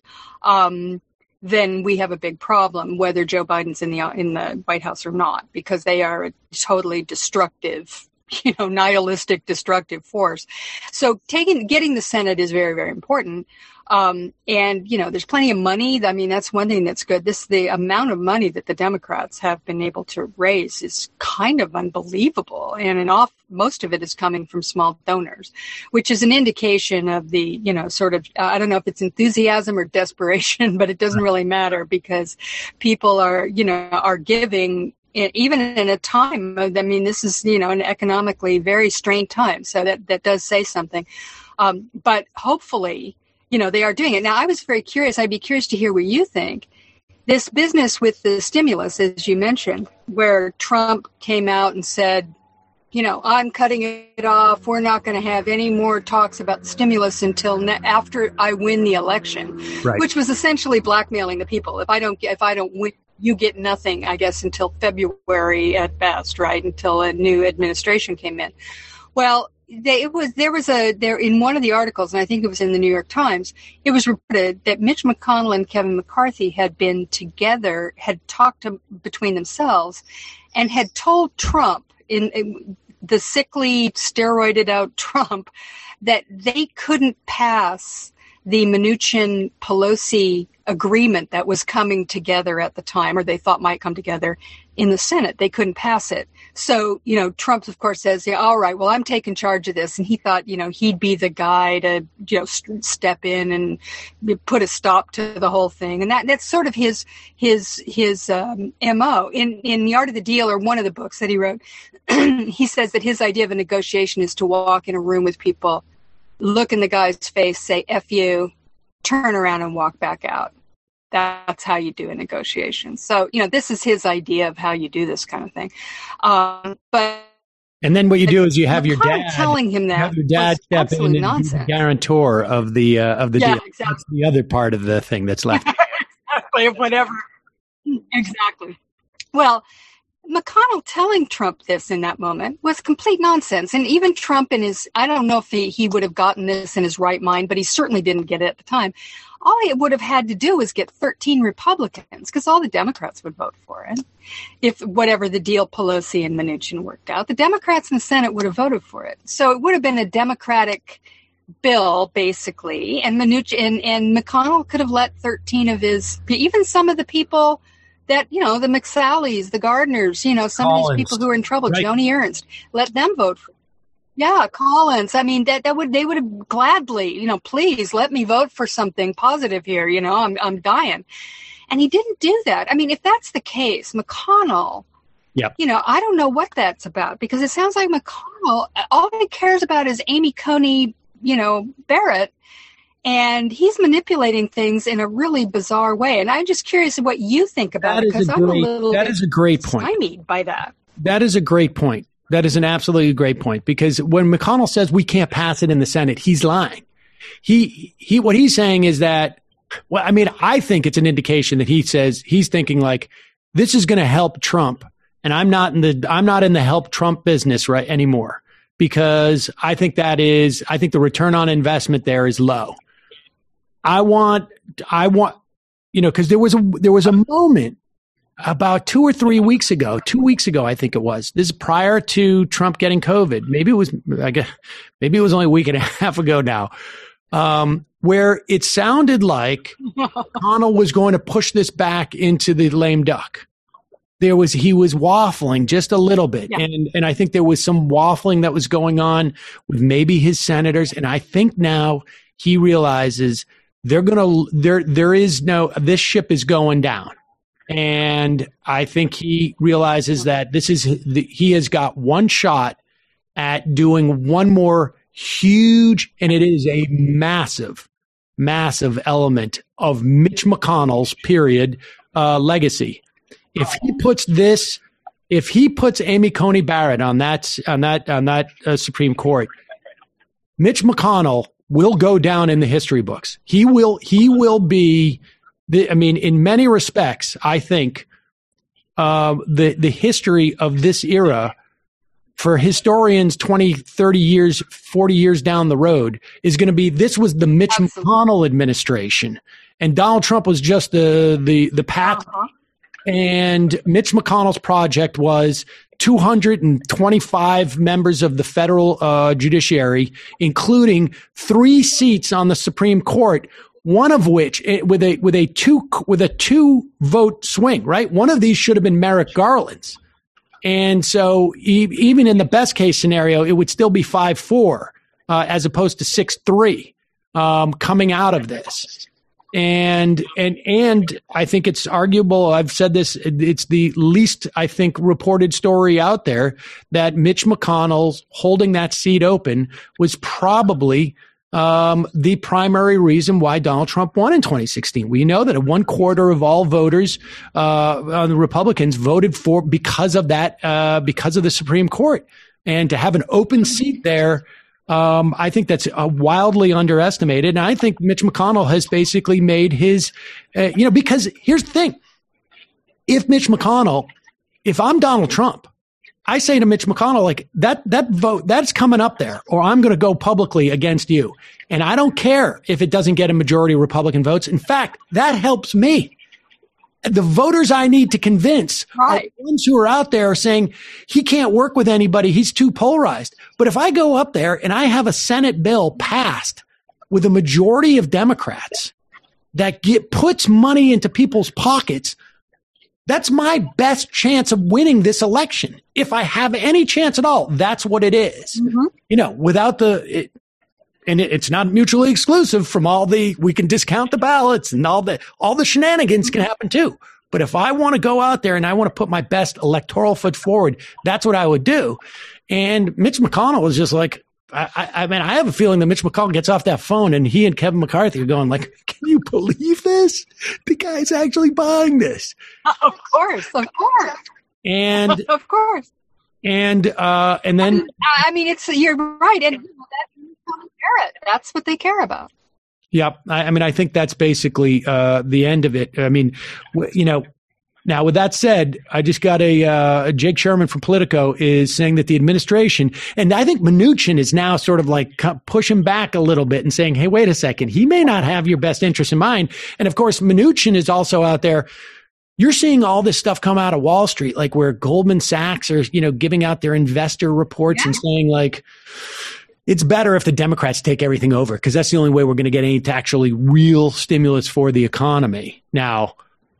then we have a big problem, whether Joe Biden's in the White House or not, because they are a totally destructive, nihilistic, destructive force. So getting the Senate is very, very important. And, there's plenty of money. I mean, that's one thing that's good. The amount of money that the Democrats have been able to raise is kind of unbelievable. And most of it is coming from small donors, which is an indication of the, sort of, I don't know if it's enthusiasm or desperation, but it doesn't really matter because people are giving even in a time, this is, an economically very strained time. So that does say something. But hopefully, they are doing it. Now, I was very curious. I'd be curious to hear what you think. This business with the stimulus, as you mentioned, where Trump came out and said, I'm cutting it off. We're not going to have any more talks about stimulus until after I win the election, right. Which was essentially blackmailing the people. If I don't win, you get nothing, I guess, until February at best, right? Until a new administration came in. Well, there was in one of the articles, and I think it was in the New York Times, it was reported that Mitch McConnell and Kevin McCarthy had been together, had talked between themselves, and had told Trump, in the sickly, steroided out Trump, that they couldn't pass the Mnuchin-Pelosi agreement that was coming together at the time, or they thought might come together in the Senate. They couldn't pass it. So, Trump, of course, says, yeah, all right, well, I'm taking charge of this. And he thought, he'd be the guy to, step in and put a stop to the whole thing. And that's sort of his MO. In The Art of the Deal, or one of the books that he wrote, he says that his idea of a negotiation is to walk in a room with people, look in the guy's face, say, F you, turn around and walk back out. That's how you do a negotiation. So, this is his idea of how you do this kind of thing. And then what you do is you have your dad telling him that. Have your dad step in and be the guarantor of the deal. Exactly. That's the other part of the thing that's left. Exactly. Whatever. Exactly. Well, McConnell telling Trump this in that moment was complete nonsense. And even Trump I don't know if he would have gotten this in his right mind, but he certainly didn't get it at the time. All he would have had to do was get 13 Republicans, because all the Democrats would vote for it. If whatever the deal Pelosi and Mnuchin worked out, the Democrats in the Senate would have voted for it. So it would have been a Democratic bill, basically. And McConnell could have let 13 of even some of the people that, the McSallys, the Gardners, some Collins. of these people who are in trouble, Right. Joni Ernst, let them vote for it. Yeah, Collins. I mean, they would have gladly, please let me vote for something positive here. I'm dying. And he didn't do that. I mean, if that's the case, McConnell, Yep. I don't know what that's about, because it sounds like McConnell, all he cares about is Amy Coney, Barrett, and he's manipulating things in a really bizarre way. And I'm just curious what you think about it, because I'm a little that is a great point. stymied by that. That is a great point. That is an absolutely great point, because when McConnell says we can't pass it in the Senate, he's lying. What he's saying is that, well, I mean, I think it's an indication that he says he's thinking like, this is going to help Trump, and I'm not in the help Trump business right anymore, because I think the return on investment there is low. I want, because there was a moment about 2 or 3 weeks ago, 2 weeks ago, I think it was. This is prior to Trump getting COVID. Maybe it was only a week and a half ago now, where it sounded like McConnell was going to push this back into the lame duck. He was waffling just a little bit. Yeah. And I think there was some waffling that was going on with maybe his senators. And I think now he realizes this ship is going down. And I think he realizes that he has got one shot at doing one more huge, and it is a massive, massive element of Mitch McConnell's legacy. If he puts Amy Coney Barrett on that Supreme Court, Mitch McConnell will go down in the history books. He will be. In many respects, I think the history of this era for historians 20, 30 years, 40 years down the road is going to be, this was the Mitch McConnell administration, and Donald Trump was just the path. Uh-huh. And Mitch McConnell's project was 225 members of the federal judiciary, including 3 seats on the Supreme Court, one of which with a two vote swing, right? One of these should have been Merrick Garland's. And so even in the best case scenario, it would still be 5-4 as opposed to 6-3 coming out of this. And I think it's arguable. I've said this. It's the least, I think, reported story out there that Mitch McConnell's holding that seat open was probably the primary reason why Donald Trump won in 2016. We know that 1/4 of all voters, the Republicans, voted for because of that, because of the Supreme Court, and to have an open seat there. I think that's wildly underestimated. And I think Mitch McConnell has basically made his, because here's the thing. If I'm Donald Trump, I say to Mitch McConnell, like that vote, that's coming up there, or I'm going to go publicly against you. And I don't care if it doesn't get a majority of Republican votes. In fact, that helps me. The voters I need to convince are the ones who are out there saying he can't work with anybody. He's too polarized. But if I go up there and I have a Senate bill passed with a majority of Democrats that puts money into people's pockets, that's my best chance of winning this election. If I have any chance at all, that's what it is. Mm-hmm. Without it's not mutually exclusive from we can discount the ballots and all the shenanigans can happen too. But if I want to go out there and I want to put my best electoral foot forward, that's what I would do. And Mitch McConnell was just like, I mean, I have a feeling that Mitch McConnell gets off that phone and he and Kevin McCarthy are going like, can you believe this? The guy's actually buying this. Of course. And of course. And then I mean, you're right. And that's what they care about. Yep. I mean, I think that's basically the end of it. I mean, now with that said, I just got a Jake Sherman from Politico is saying that the administration, and I think Mnuchin is now sort of like pushing back a little bit and saying, hey, wait a second, he may not have your best interest in mind. And of course, Mnuchin is also out there. You're seeing all this stuff come out of Wall Street, like where Goldman Sachs are, giving out their investor reports and saying like, it's better if the Democrats take everything over because that's the only way we're going to get any actually real stimulus for the economy. Now,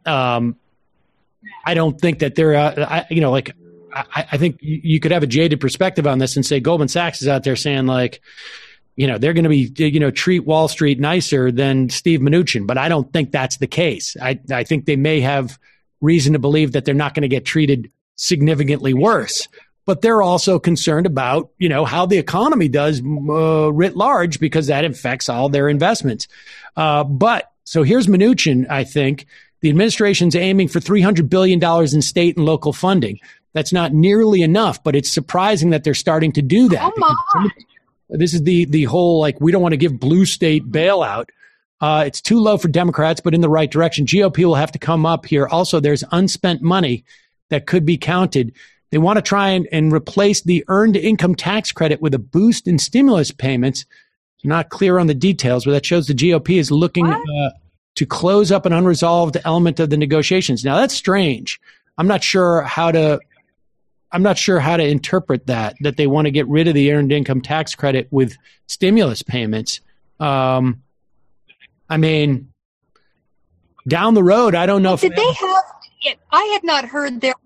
I don't think that they're, I think you could have a jaded perspective on this and say Goldman Sachs is out there saying like, they're going to be, treat Wall Street nicer than Steve Mnuchin, but I don't think that's the case. I think they may have reason to believe that they're not going to get treated significantly worse, but they're also concerned about, how the economy does writ large because that affects all their investments. So here's Mnuchin, I think. The administration's aiming for $300 billion in state and local funding. That's not nearly enough, but it's surprising that they're starting to do that. This is the whole, like, we don't want to give blue state bailout. It's too low for Democrats, but in the right direction. GOP will have to come up here. Also, there's unspent money that could be counted. They want to try and replace the earned income tax credit with a boost in stimulus payments. Not clear on the details, but that shows the GOP is looking to close up an unresolved element of the negotiations. Now that's strange. I'm not sure how to interpret that they want to get rid of the earned income tax credit with stimulus payments. I mean, down the road, I don't know if I had not heard there.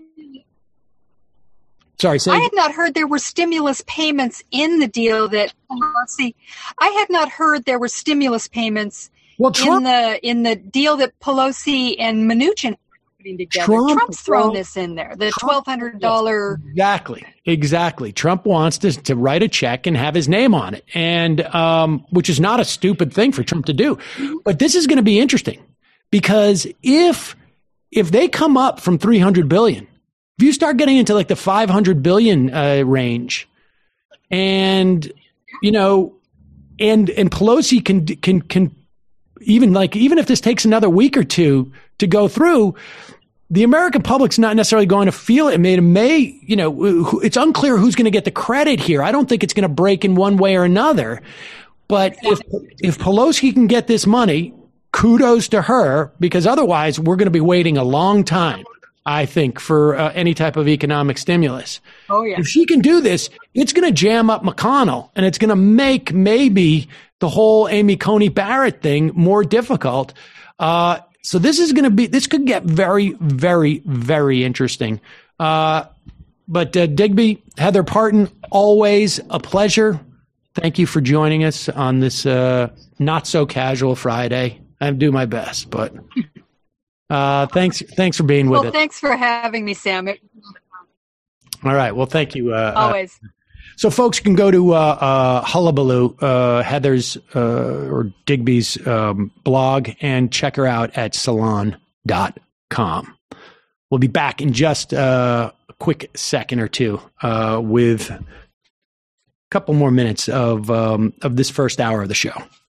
Sorry, I had not heard there were stimulus payments in the deal that Pelosi. I had not heard there were stimulus payments in the deal that Pelosi and Mnuchin were putting together. Trump's thrown this in there. The $1,200. Exactly. Trump wants to write a check and have his name on it, and which is not a stupid thing for Trump to do. But this is going to be interesting because if they come up from $300 billion. If you start getting into like the $500 billion range, and and Pelosi can even if this takes another week or two to go through, the American public's not necessarily going to feel it. It's unclear who's going to get the credit here. I don't think it's going to break in one way or another. But if Pelosi can get this money, kudos to her, because otherwise we're going to be waiting a long time, I think, for any type of economic stimulus. Oh, yeah. If she can do this, it's going to jam up McConnell, and it's going to make maybe the whole Amy Coney Barrett thing more difficult. So this could get very, very, very interesting. But Digby, Heather Parton, always a pleasure. Thank you for joining us on this not so casual Friday. I do my best, but thanks for being with us. Well, thanks for having me, Sam. All right. Well, thank you. Always. So folks can go to Hullabaloo, Heather's or Digby's blog, and check her out at salon.com. We'll be back in just a quick second or two with a couple more minutes of this first hour of the show.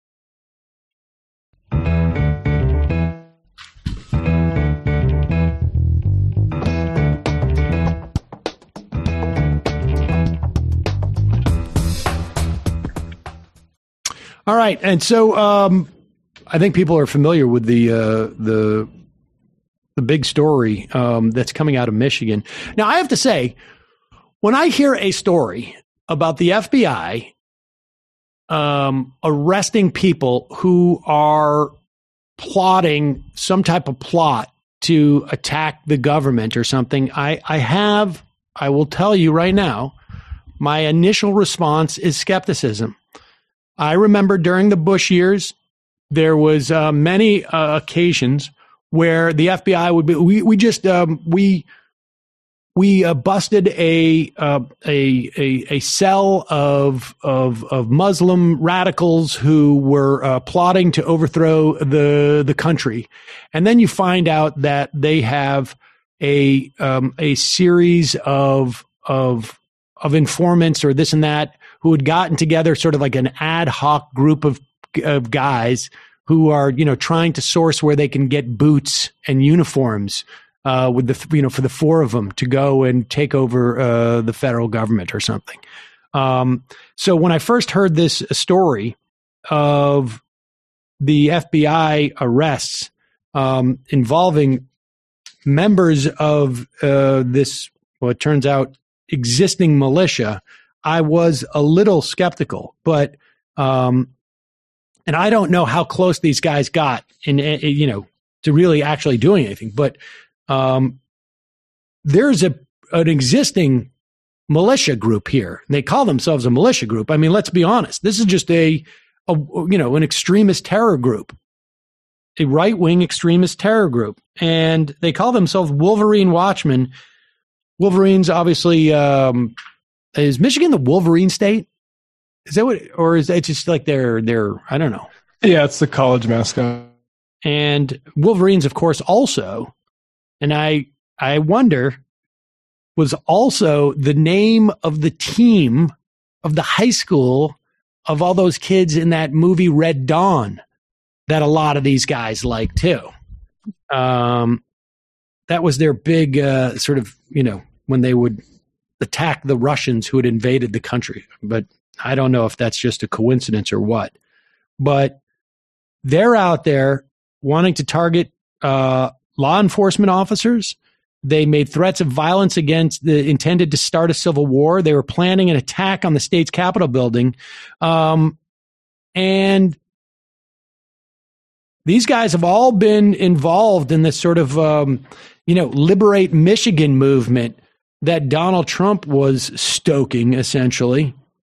All right, and so I think people are familiar with the big story that's coming out of Michigan. Now, I have to say, when I hear a story about the FBI arresting people who are plotting some type of plot to attack the government or something, I will tell you right now, my initial response is skepticism. I remember during the Bush years, there was many occasions where the FBI would be, we busted a cell of Muslim radicals who were plotting to overthrow the country, and then you find out that they have a series of informants or this and that who had gotten together, sort of like an ad hoc group of guys who are trying to source where they can get boots and uniforms. With the for the four of them to go and take over the federal government or something. So when I first heard this story of the FBI arrests involving members of this, well, it turns out existing militia, I was a little skeptical. But and I don't know how close these guys got in to really actually doing anything, but. There's an existing militia group here. They call themselves a militia group. I mean, let's be honest. This is just an extremist terror group, a right-wing extremist terror group, and they call themselves Wolverine Watchmen. Wolverines, obviously, is Michigan the Wolverine state? Is that what, or is that just like their? I don't know. Yeah, it's the college mascot. And Wolverines, of course, also. And I wonder, was also the name of the team of the high school of all those kids in that movie Red Dawn that a lot of these guys like too. That was their big sort of, when they would attack the Russians who had invaded the country. But I don't know if that's just a coincidence or what. But they're out there wanting to target law enforcement officers. They made threats of violence intended to start a civil war. They were planning an attack on the state's Capitol building. And these guys have all been involved in this sort of, Liberate Michigan movement that Donald Trump was stoking, essentially.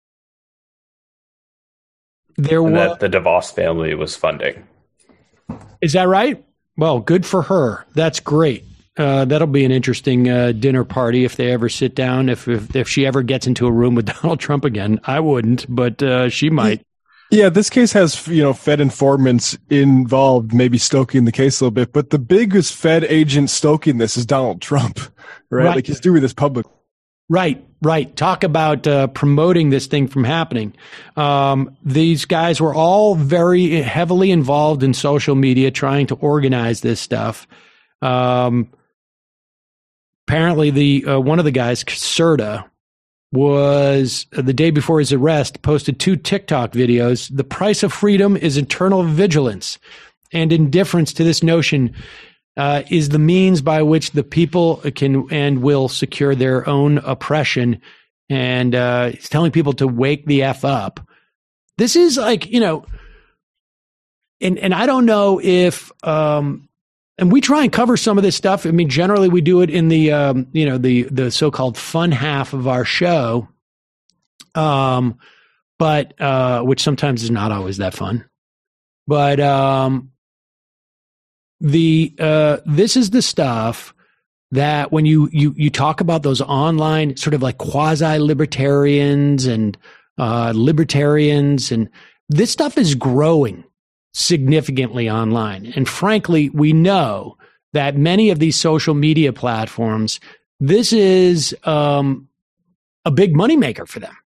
That the DeVos family was funding. Is that right? Well, good for her. That's great. That'll be an interesting dinner party if they ever sit down. If she ever gets into a room with Donald Trump again, I wouldn't, but she might. Yeah, this case has Fed informants involved, maybe stoking the case a little bit. But the biggest Fed agent stoking this is Donald Trump, right? Like he's doing this public. Right. Talk about promoting this thing from happening. These guys were all very heavily involved in social media trying to organize this stuff. Apparently, one of the guys, Serta, was the day before his arrest, posted 2 TikTok videos. The price of freedom is eternal vigilance, and indifference to this notion is the means by which the people can and will secure their own oppression. And he's telling people to wake the F up. This is like, and I don't know if, and we try and cover some of this stuff. I mean, generally we do it in the, the so-called fun half of our show, but which sometimes is not always that fun. But this is the stuff that when you talk about those online sort of like quasi-libertarians and libertarians, and this stuff is growing significantly online. And frankly, we know that many of these social media platforms, this is a big moneymaker for them.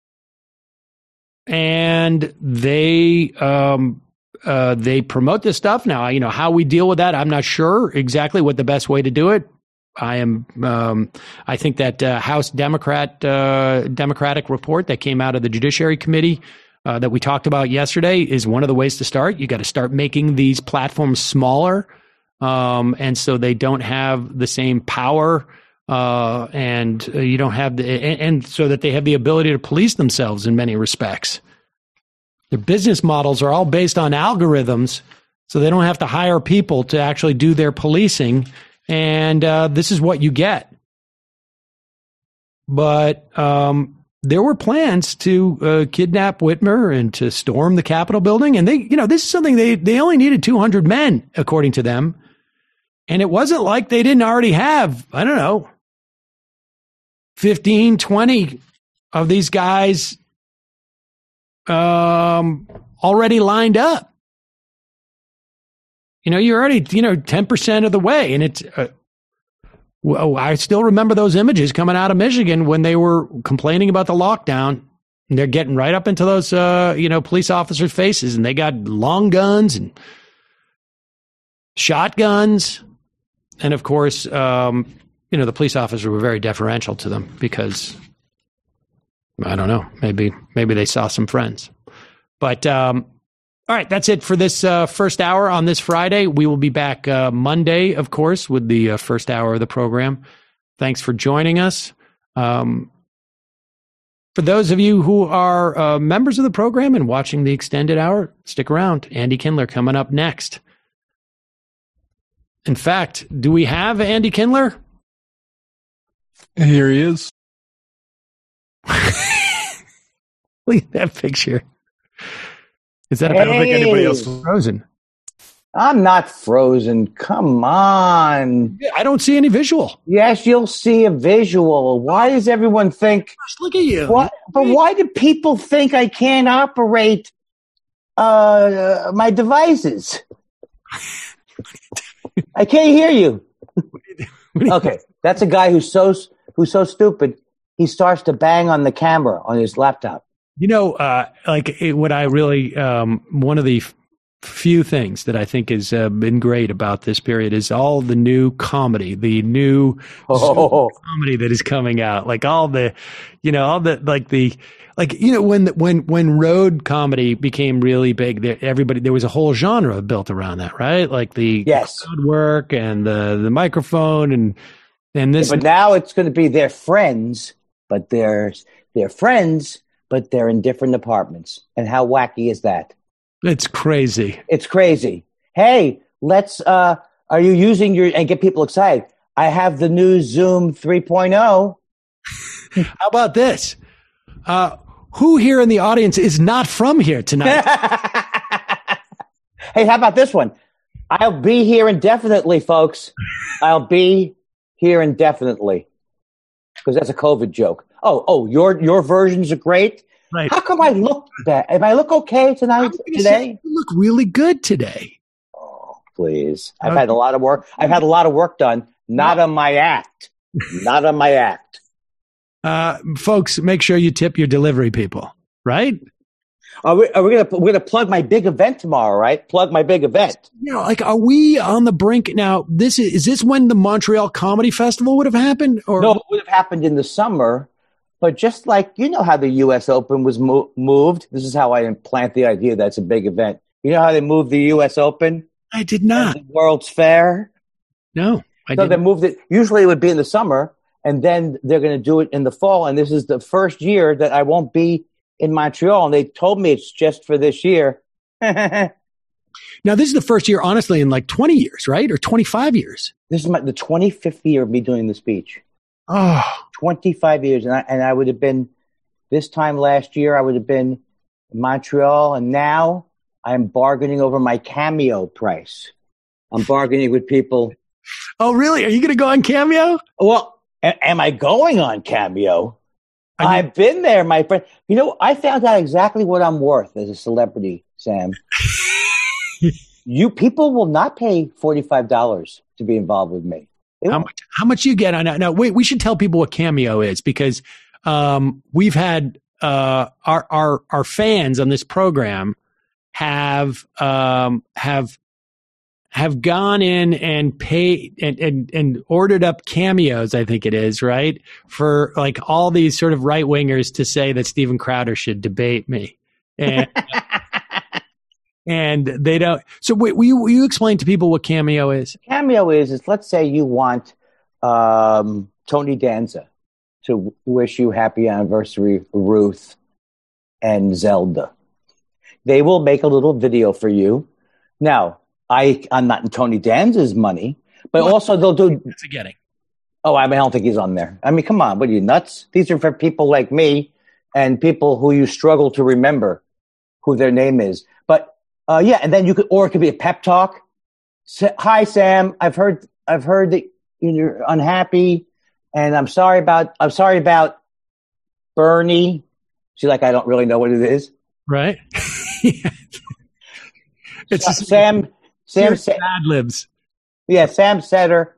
And they promote this stuff. Now, how we deal with that, I'm not sure exactly what the best way to do it. I think that House Democratic report that came out of the Judiciary Committee that we talked about yesterday is one of the ways to start. You got to start making these platforms smaller, and so they don't have the same power, and you don't have and so that they have the ability to police themselves in many respects. Their business models are all based on algorithms, so they don't have to hire people to actually do their policing, and this is what you get. But there were plans to kidnap Whitmer and to storm the Capitol building. And this is something they only needed 200 men, according to them. And it wasn't like they didn't already have, 15, 20 of these guys already lined up. You're already, 10% of the way. And it's, I still remember those images coming out of Michigan when they were complaining about the lockdown. And they're getting right up into those, police officers' faces, and they got long guns and shotguns. And of course, the police officers were very deferential to them because, I don't know, maybe they saw some friends. But, all right, that's it for this first hour on this Friday. We will be back Monday, of course, with the first hour of the program. Thanks for joining us. For those of you who are members of the program and watching the extended hour, stick around. Andy Kindler coming up next. In fact, do we have Andy Kindler? Here he is. Look at that picture. Is that? I don't think anybody else is frozen. I'm not frozen. Come on. I don't see any visual. Yes, you'll see a visual. Why does everyone think? Gosh, look at you. But why do people think I can't operate my devices? I can't hear you. Okay, that's a guy who's so stupid. He starts to bang on the camera on his laptop. What I really, one of the few things that I think has been great about this period is all the new comedy, the new comedy that is coming out. Like when road comedy became really big, there was a whole genre built around that, right? Like the crowd work and the microphone and this. Yeah, but now it's going to be their friends, but they're friends. But they're in different apartments. And how wacky is that? It's crazy. It's crazy. Hey, let's, are you using and get people excited? I have the new Zoom 3.0. How about this? Who here in the audience is not from here tonight? Hey, how about this one? I'll be here indefinitely, folks. I'll be here indefinitely. Because that's a COVID joke. Oh, your versions are great. Right. How come I look bad? Am I look okay today? You look really good today. Oh, please. I've had a lot of work. I've had a lot of work done. Not on my act. Not on my act. Folks, make sure you tip your delivery people, right? We're gonna plug my big event tomorrow, right? Plug my big event. Are we on the brink now? Is this when the Montreal Comedy Festival would have happened? Or no, it would have happened in the summer. But just like how the U.S. Open was moved. This is how I implant the idea that's a big event. You know how they moved the U.S. Open? I did not. The World's Fair. No, they moved it. Usually it would be in the summer, and then they're going to do it in the fall. And this is the first year that I won't be in Montreal, and they told me it's just for this year. Now, this is the first year, honestly, in like 20 years, right? Or 25 years. This is the 25th year of me doing the speech. Oh, 25 years. And I would have been, this time last year, I would have been in Montreal, and now I'm bargaining over my Cameo price. I'm bargaining with people. Oh, really? Are you going to go on Cameo? Well, am I going on Cameo? I've been there, my friend. I found out exactly what I'm worth as a celebrity, Sam. People will not pay $45 to be involved with me. How much you get on that? Now, wait, we should tell people what Cameo is because we've had our fans on this program have gone in and paid and ordered up cameos, I think it is, right? For like all these sort of right wingers to say that Steven Crowder should debate me. And and they don't. So wait, will you explain to people what Cameo is? Cameo is let's say you want Tony Danza to wish you happy anniversary, Ruth and Zelda. They will make a little video for you. Now, I'm not in Tony Danza's money, but also they'll do. What's he getting? Oh, I don't think he's on there. I mean, come on, what are you, nuts? These are for people like me and people who you struggle to remember who their name is. But yeah, and then it could be a pep talk. Hi, Sam. I've heard that you're unhappy, And I'm sorry about Bernie. See, like I don't really know what it is. Right. It's Sam ad libs. Yeah, Sam Setter.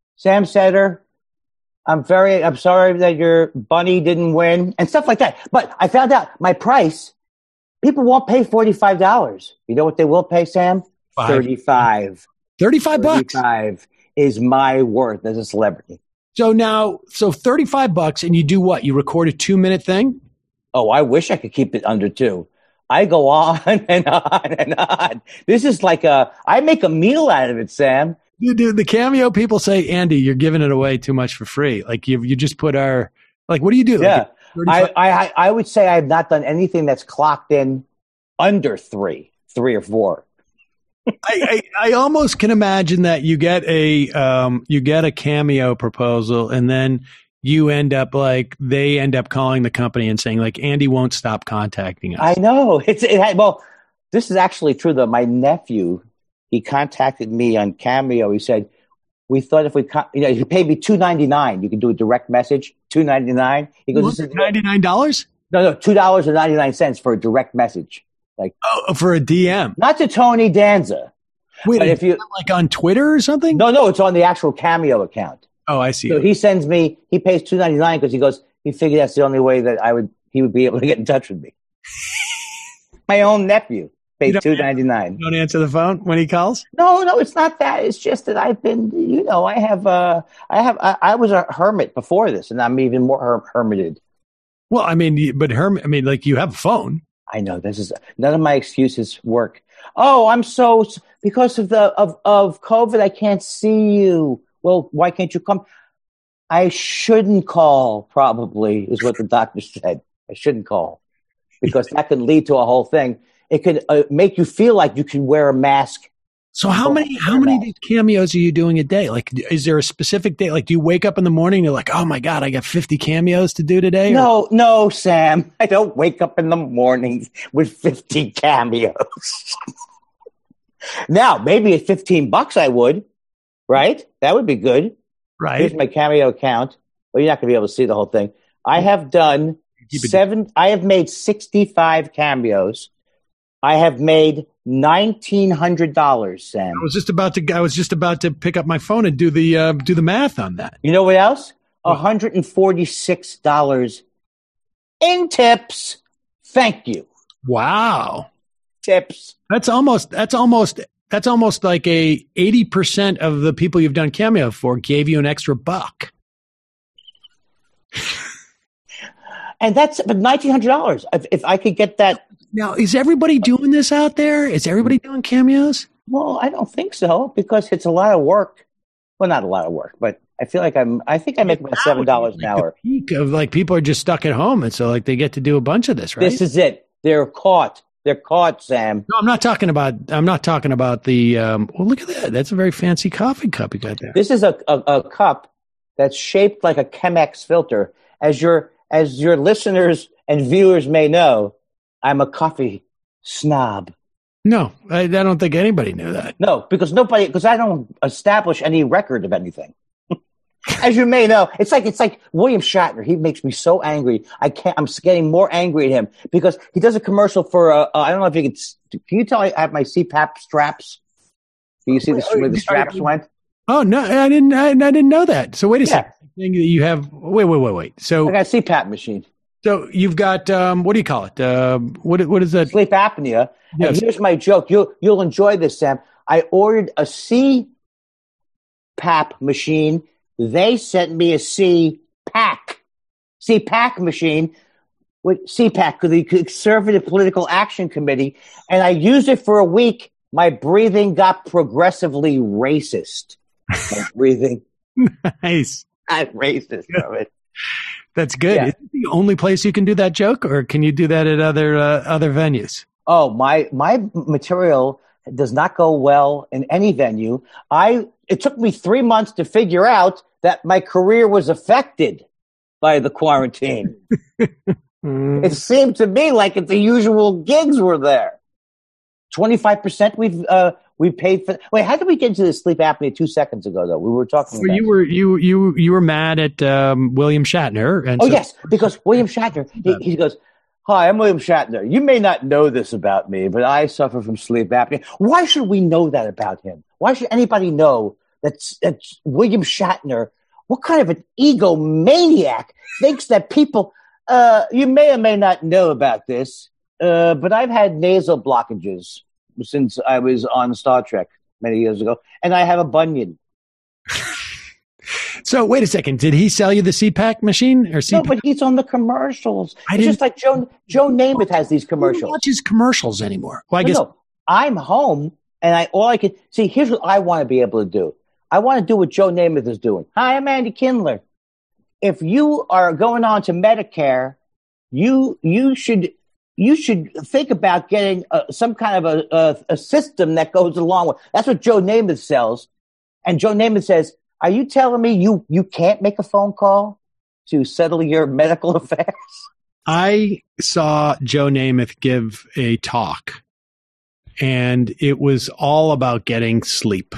I'm sorry that your bunny didn't win and stuff like that. But I found out my price. People won't pay $45. You know what they will pay, Sam? $35. $35 is my worth as a celebrity. So $35 and you do what? You record a 2-minute thing? Oh, I wish I could keep it under 2. I go on and on and on. This is like I make a meal out of it, Sam. Dude, the Cameo people say, Andy, you're giving it away too much for free. Like you just put what do you do? Yeah. Like I would say I've not done anything that's clocked in under 3 or 4. I almost can imagine that you get a Cameo proposal and then they end up calling the company and saying like, Andy won't stop contacting us. I know. This is actually true though. My nephew, he contacted me on Cameo. He said, we thought if you paid me $2.99, you can do a direct message, $2.99. He goes, $99? No, $2.99 for a direct message. Like for a DM, not to Tony Danza. Wait, if you like on Twitter or something? No, it's on the actual Cameo account. Oh, I see. So he pays $2.99 because he figured that's the only way that he would be able to get in touch with me. My own nephew pays $2.99. Don't answer the phone when he calls? No, it's not that. It's just that I've been, I was a hermit before this, and I'm even more hermited. Well, I mean, you have a phone. I know none of my excuses work. Oh, I'm because of COVID, I can't see you. Well, why can't you come? I shouldn't call, probably, is what the doctor said. I shouldn't call because that could lead to a whole thing. It could make you feel like you can wear a mask. So how many of these cameos are you doing a day? Like, is there a specific day? Like, do you wake up in the morning and you're like, oh my God, I got 50 cameos to do today? No, Sam. I don't wake up in the morning with 50 cameos. Now, maybe at $15 I would, right? That would be good. Right. Here's my Cameo account. Well, you're not going to be able to see the whole thing. I have done I have made 65 cameos. I have made $1,900, Sam. I was just about to pick up my phone and do the math on that. You know what else? $146 in tips. Thank you. Wow. Tips. That's almost like 80% of the people you've done Cameo for gave you an extra $1. And but $1,900. If I could get that. Now, is everybody doing this out there? Is everybody doing cameos? Well, I don't think so because it's a lot of work. Well, not a lot of work, but I feel like I think I make about $7 an hour. The peak of like people are just stuck at home, and so like they get to do a bunch of this, right? This is it. They're caught, Sam. No, I'm not talking about the. Well, look at that. That's a very fancy coffee cup you got there. This is a cup that's shaped like a Chemex filter. As your listeners and viewers may know, I'm a coffee snob. No, I don't think anybody knew that. No, because I don't establish any record of anything. As you may know, it's like William Shatner. He makes me so angry. I'm getting more angry at him because he does a commercial for I don't know if you can you tell I have my CPAP straps? Do you see where the straps went? Oh no, I didn't know that. So wait a second. You have wait. So I got a CPAP machine. So you've got what do you call it? What is that? Sleep apnea. Yes. And here's my joke. You'll enjoy this, Sam. I ordered a CPAP machine. They sent me a CPAC machine with CPAC, the Conservative Political Action Committee, and I used it for a week. My breathing got progressively racist. My breathing. Nice. I'm racist from it. That's good. Yeah. Is it the only place you can do that joke, or can you do that at other venues? Oh, my material does not go well in any venue. It took me 3 months to figure out that my career was affected by the quarantine. It seemed to me like the usual gigs were there. 25% We paid for. Wait, how did we get into this sleep apnea 2 seconds ago? Though we were talking. Well, you were mad at William Shatner. And yes, because William Shatner, he goes, "Hi, I'm William Shatner. You may not know this about me, but I suffer from sleep apnea." Why should we know that about him? Why should anybody know that's William Shatner? What kind of an egomaniac thinks that people? You may or may not know about this, but I've had nasal blockages since I was on Star Trek many years ago, and I have a bunion. So wait a second. Did he sell you the CPAC machine or CPAC? No, but he's on the commercials. It's just like Joe Namath has these commercials. Who watches commercials anymore? Well, I guess I'm home, and all I can see. Here's what I want to be able to do. I want to do what Joe Namath is doing. Hi, I'm Andy Kindler. If you are going on to Medicare, you should think about getting some kind of a system that goes along with. That's what Joe Namath sells, and Joe Namath says, "Are you telling me you can't make a phone call to settle your medical affairs?" I saw Joe Namath give a talk, and it was all about getting sleep.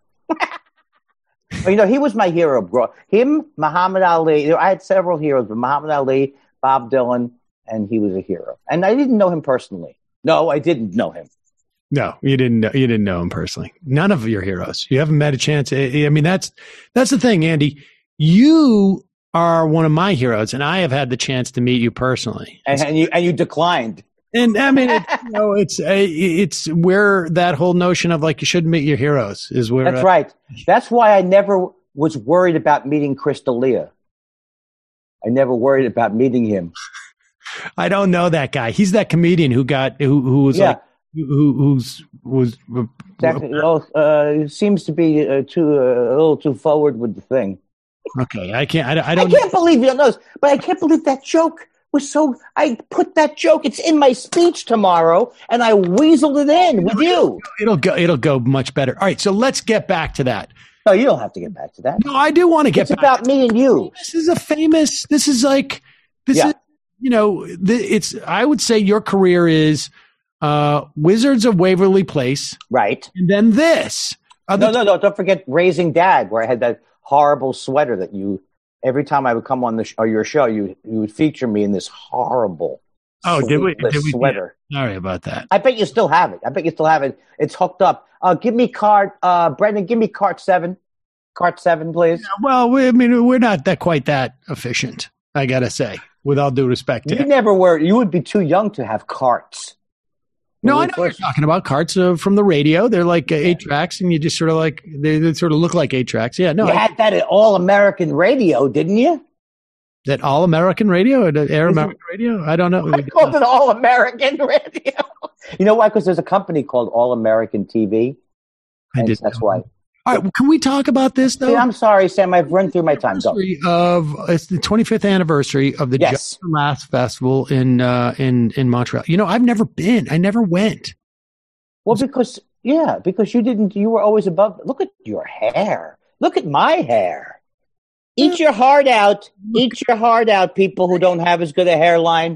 Well, he was my hero, bro. Him, Muhammad Ali. I had several heroes, but Muhammad Ali, Bob Dylan, and he was a hero. And I didn't know him personally. No, I didn't know him. No, you didn't know him personally. None of your heroes. You haven't met a chance. I mean, that's the thing, Andy. You are one of my heroes, and I have had the chance to meet you personally. And you declined. And I mean, it's where that whole notion of like you shouldn't meet your heroes is where. That's right. That's why I never was worried about meeting Chris D'Elia. I never worried about meeting him. I don't know that guy. He's that comedian who was like who's exactly. Seems to be a little too forward with the thing. Okay, I can't believe you don't know this, but I can't believe that joke was so. I put that joke. It's in my speech tomorrow, and I weaseled it in with you. It'll go much better. All right, so let's get back to that. No, you don't have to get back to that. No, I do want to get. It's about me and you. This is is. It's. I would say your career is Wizards of Waverly Place, right? And then this. No, don't forget Raising Dad, where I had that horrible sweater that you. Every time I would come on your show, you would feature me in this horrible. Did we sweater? Sorry about that. I bet you still have it. It's hooked up. Give me cart, Brendan. Give me cart 7. Cart 7, please. Yeah, well, we're not quite that efficient. I gotta say, with all due respect to you, never were. You would be too young to have carts. No, I know what you're talking about. Carts from the radio. They're like 8 tracks, and you just sort of like they sort of look like 8 tracks. Yeah, no, you had that at All American Radio, didn't you? That All American Radio or Air American Radio? I don't know. I called it All American Radio. You know why? Because there's a company called All American TV. That's why. All right, can we talk about this though? I'm sorry, Sam. I've run through my time. It's the 25th anniversary of the Just Laughs Festival in Montreal. I've never been. I never went. Well, because you didn't. You were always above. Look at your hair. Look at my hair. Eat your heart out. Eat your heart out, people who don't have as good a hairline.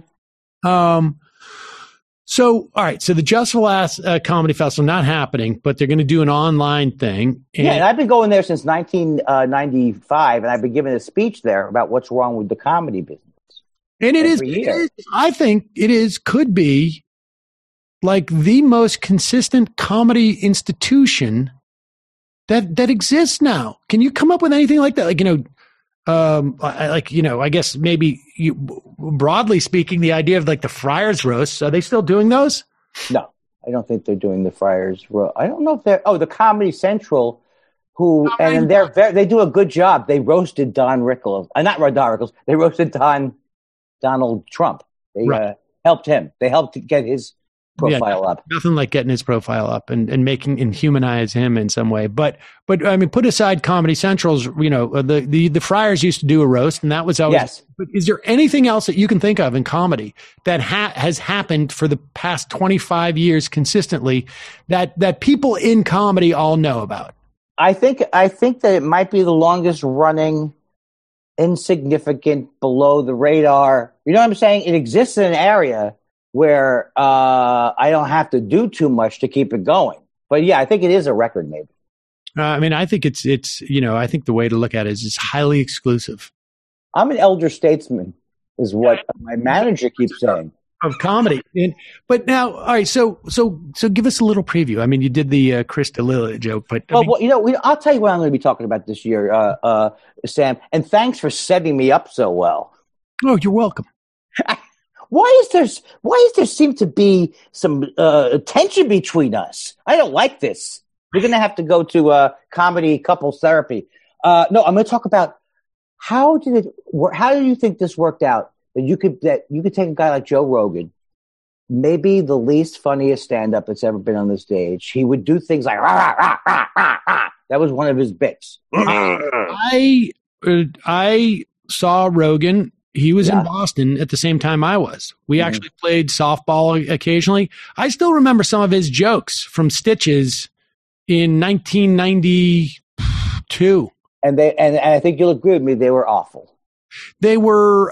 So, all right. So the Just Laughs Comedy Festival not happening, but they're going to do an online thing. And I've been going there since 1995, and I've been giving a speech there about what's wrong with the comedy business. And it is. I think could be like the most consistent comedy institution that exists now. Can you come up with anything like that? I guess maybe broadly speaking, the idea of like the Friars roasts, are they still doing those? No, I don't think they're doing the Friars roast. I don't know if the Comedy Central, they do a good job. They roasted Don Rickles, not Don Rickles. They roasted Donald Trump. They helped him. They helped get his profile up. Nothing like getting his profile up and making and humanize him in some way. But I mean, put aside Comedy Central's, the Friars used to do a roast, and that was always. Yes. But is there anything else that you can think of in comedy that has happened for the past 25 years consistently that people in comedy all know about? I think that it might be the longest running, insignificant, below the radar. You know what I'm saying? It exists in an area where I don't have to do too much to keep it going. But yeah, I think it is a record, maybe. I mean, I think it's I think the way to look at it is it's highly exclusive. I'm an elder statesman, is what my manager keeps saying. Of comedy. But now, all right, so give us a little preview. I mean, you did the Chris D'Elia joke, but I'll tell you what I'm going to be talking about this year, Sam. And thanks for setting me up so well. Oh, you're welcome. Why is there seem to be some tension between us? I don't like this. We're going to have to go to comedy couples therapy. No, I'm going to talk about how do you think this worked out? That you could take a guy like Joe Rogan, maybe the least funniest stand-up that's ever been on the stage. He would do things like rah, rah, rah, rah, rah. That was one of his bits. I saw Rogan. He was in Boston at the same time I was. We actually played softball occasionally. I still remember some of his jokes from Stitches in 1992. And I think you'll agree with me, they were awful. They were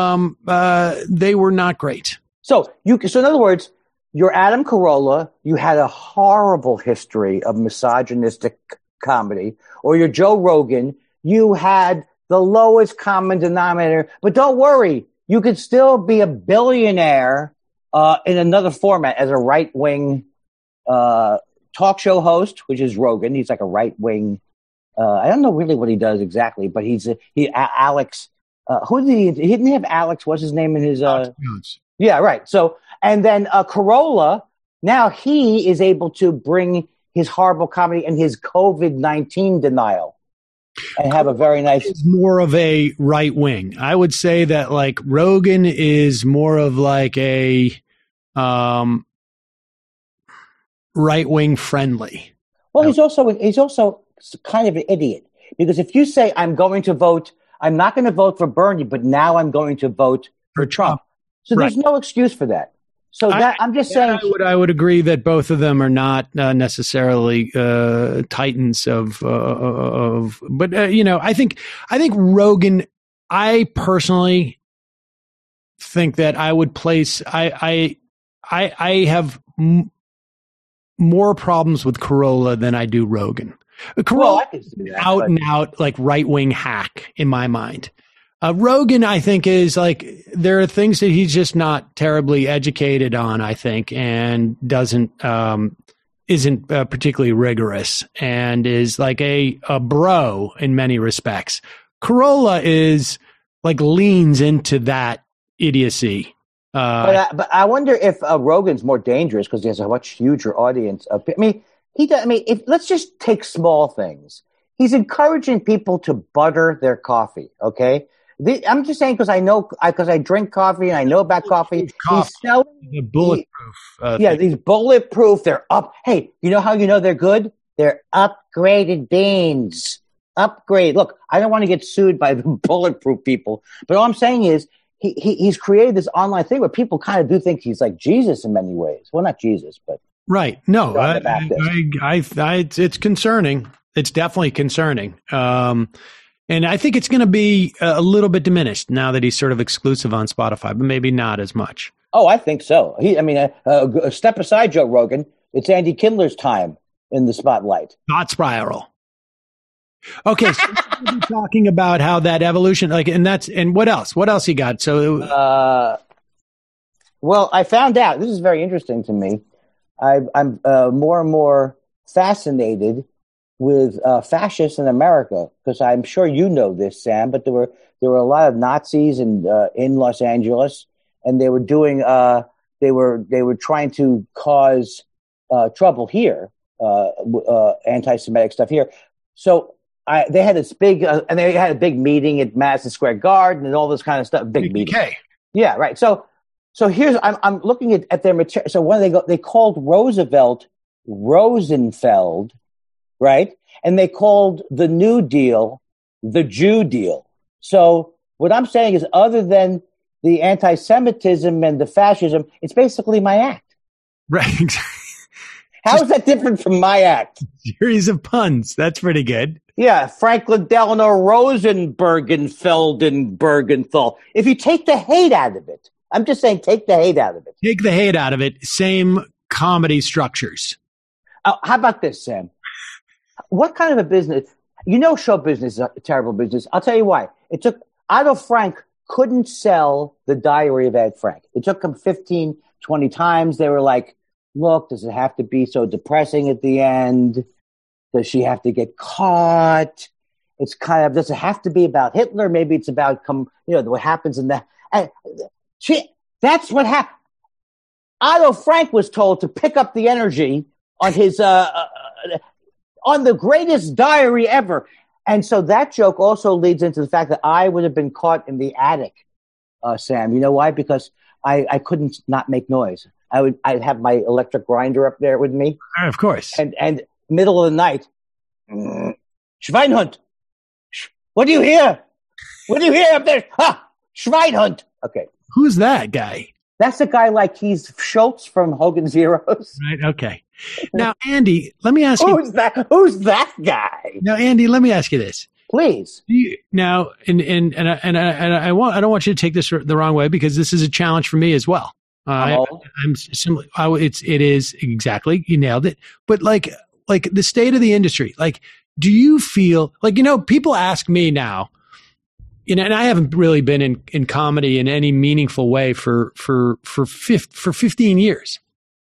not great. So in other words, you're Adam Carolla. You had a horrible history of misogynistic comedy, or you're Joe Rogan. You had the lowest common denominator, but don't worry, you could still be a billionaire in another format as a right-wing talk show host, which is Rogan. He's like a right-wing. I don't know really what he does exactly, but Alex. He didn't have Alex. What's his name in his? Yeah, right. So, and then Carolla. Now he is able to bring his horrible comedy and his COVID-19 denial, and have a very nice. Is more of a right wing. I would say that like Rogan is more of like a right wing friendly. Well, he's also kind of an idiot, because if you say I'm not going to vote for Bernie, but now I'm going to vote for Trump. So there's no excuse for that. So I'm just saying. I would agree that both of them are not necessarily titans of. But I think Rogan. I personally think that I would place. I have more problems with Carolla than I do Rogan. Carolla is out and out like right wing hack in my mind. Rogan, I think, is like there are things that he's just not terribly educated on, I think, and isn't particularly rigorous, and is like a bro in many respects. Carolla is like leans into that idiocy. But I wonder if Rogan's more dangerous because he has a much huger audience. Let's just take small things. He's encouraging people to butter their coffee. Okay, I'm just saying because I drink coffee and I know about coffee. He's selling the bulletproof. These bulletproof. They're up. Hey, you know how you know they're good? They're upgraded beans. Upgrade. Look, I don't want to get sued by the bulletproof people, but all I'm saying is he's created this online thing where people kind of do think he's like Jesus in many ways. Well, not Jesus, but. Right. No, it's concerning. It's definitely concerning. And I think it's going to be a little bit diminished now that he's sort of exclusive on Spotify, but maybe not as much. Oh, I think so. Step aside, Joe Rogan. It's Andy Kindler's time in the spotlight. Thought spiral. Okay. So we're talking about how that evolution, and what else? What else you got? So, well, I found out, this is very interesting to me. I'm more and more fascinated with fascists in America, because I'm sure you know this, Sam. But there were a lot of Nazis in Los Angeles, and they were doing they were trying to cause trouble here, anti-Semitic stuff here. So they had this big and they had a big meeting at Madison Square Garden and all this kind of stuff. Big meeting. Yeah, right. So here's I'm looking at their material. So they called Roosevelt Rosenfeld, right? And they called the New Deal the Jew deal. So what I'm saying is, other than the anti-Semitism and the fascism, it's basically my act. Right. How is that different from my act? Series of puns. That's pretty good. Yeah, Franklin Delano Rosenbergenthal. If you take the hate out of it, I'm just saying, take the hate out of it. Take the hate out of it. Same comedy structures. How about this, Sam? What kind of a business? You know, show business is a terrible business. I'll tell you why. It took Otto Frank couldn't sell the Diary of Anne Frank. It took him 15, 20 times. They were like, look, does it have to be so depressing at the end? Does she have to get caught? It's kind of, does it have to be about Hitler? Maybe it's about, what happens in that. That's what happened. Otto Frank was told to pick up the energy on his, on the greatest diary ever. And so that joke also leads into the fact that I would have been caught in the attic, Sam. You know why? Because I couldn't not make noise. I'd have my electric grinder up there with me. Of course. And middle of the night, Schweinhund. What do you hear? What do you hear up there? Schweinhund. Okay. Who's that guy? That's a guy like he's Schultz from Hogan's Heroes. Right. Okay. Now, Andy, let me ask you. Who's that guy? Now, Andy, let me ask you this. Please. I don't want you to take this the wrong way because this is a challenge for me as well. It is exactly, you nailed it. But like the state of the industry, like, do you feel like, people ask me now, and I haven't really been in comedy in any meaningful way for 15 years.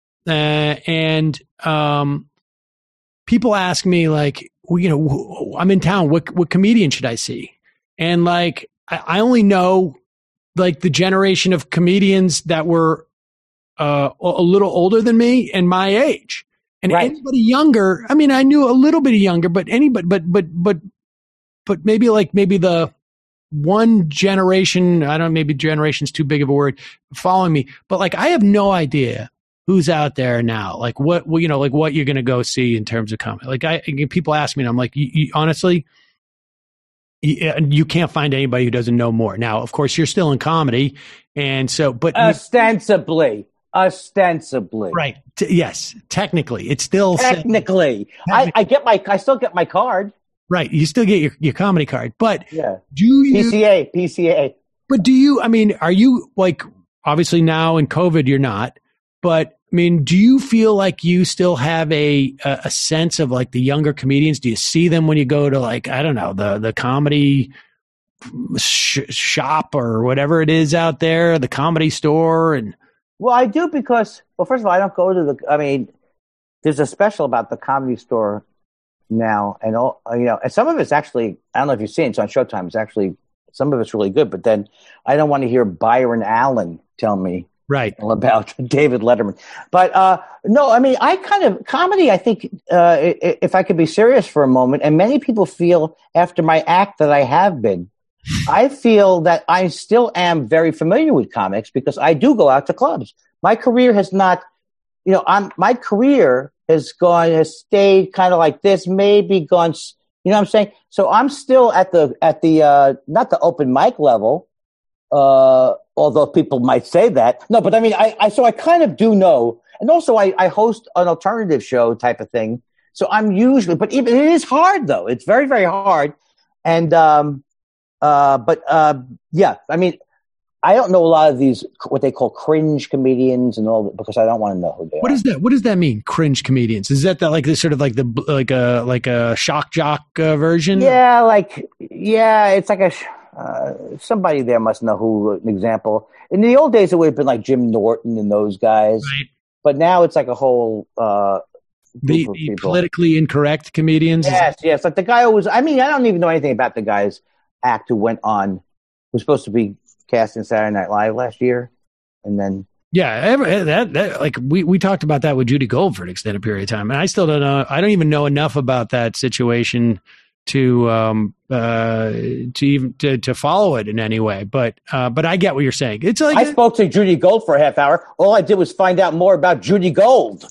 People ask me like, I'm in town. What comedian should I see? And like, I only know like the generation of comedians that were a little older than me and my age. And anybody younger, I mean, I knew a little bit younger, but anybody, but maybe the one generation, I don't know, maybe generation's too big of a word, following me, but like, I have no idea who's out there now. Like what you're going to go see in terms of comedy. Like people ask me and I'm like, honestly, you can't find anybody who doesn't know more. Now, of course, you're still in comedy. And so, but ostensibly. Right. Yes. Technically, it's still technically. I still get my card. Right. You still get your comedy card, but yeah. Do you PCA? But are you like, obviously now in COVID, you're not, but I mean, do you feel like you still have a sense of like the younger comedians? Do you see them when you go to like, I don't know, the comedy shop or whatever it is out there, the Comedy Store? And well, I do because, first of all, I don't go to there's a special about the Comedy Store now, and and some of it's actually, I don't know if you've seen it, it's on Showtime. It's actually, some of it's really good, but then I don't want to hear Byron Allen tell me about David Letterman. But no, I mean, comedy, I think, if I could be serious for a moment, and many people feel after my act that I have been, I feel that I still am very familiar with comics because I do go out to clubs. My career has not, my career has stayed kind of like this, maybe gone, you know what I'm saying? So I'm still at the not the open mic level, although people might say that. No, but I mean, so I kind of do know. And also I host an alternative show type of thing. So I'm usually, but even it is hard though. It's very, very hard. And, yeah, I mean, I don't know a lot of these, what they call cringe comedians and all that, because I don't want to know who they are. What does that mean? Cringe comedians? Is that like this sort of like like a shock jock version? Yeah. It's like somebody there must know who, an example. In the old days, it would have been like Jim Norton and those guys. Right. But now it's like a whole, the politically incorrect comedians. Yes. Like the guy who was, I mean, I don't even know anything about the guy's act who was supposed to be cast in Saturday Night Live last year, and then that like we talked about that with Judy Gold for an extended period of time, and I still don't know. I don't even know enough about that situation to follow it in any way. But I get what you're saying. It's like I spoke to Judy Gold for a half hour. All I did was find out more about Judy Gold.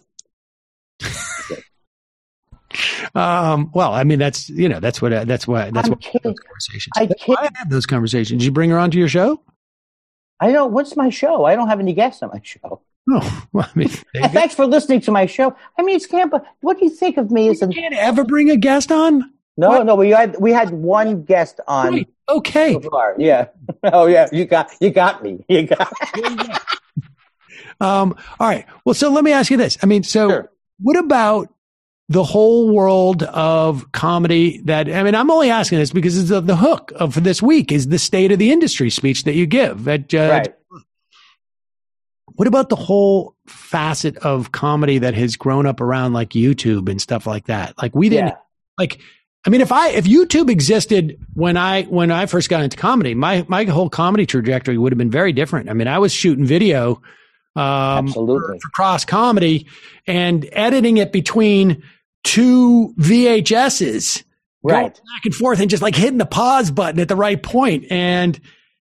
Well, I mean, that's why I have those conversations. I have those conversations. Did you bring her onto your show? I don't. What's my show? I don't have any guests on my show. Oh, well, I mean, thanks for listening to my show. I mean, it's Campa. What do you think of me? You can't ever bring a guest on. No. We had one guest on. Right. Okay. So far. Yeah. Oh yeah. You got me. You got. All right. Well, so let me ask you this. I mean, so sure. What about the whole world of comedy I'm only asking this because it's the hook of this week is the state of the industry speech that you give at right. What about the whole facet of comedy that has grown up around like YouTube and stuff like that? Like we didn't if YouTube existed when I first got into comedy, my whole comedy trajectory would have been very different. I mean, I was shooting video absolutely for Cross Comedy and editing it between two VHSs, right, back and forth, and just like hitting the pause button at the right point, and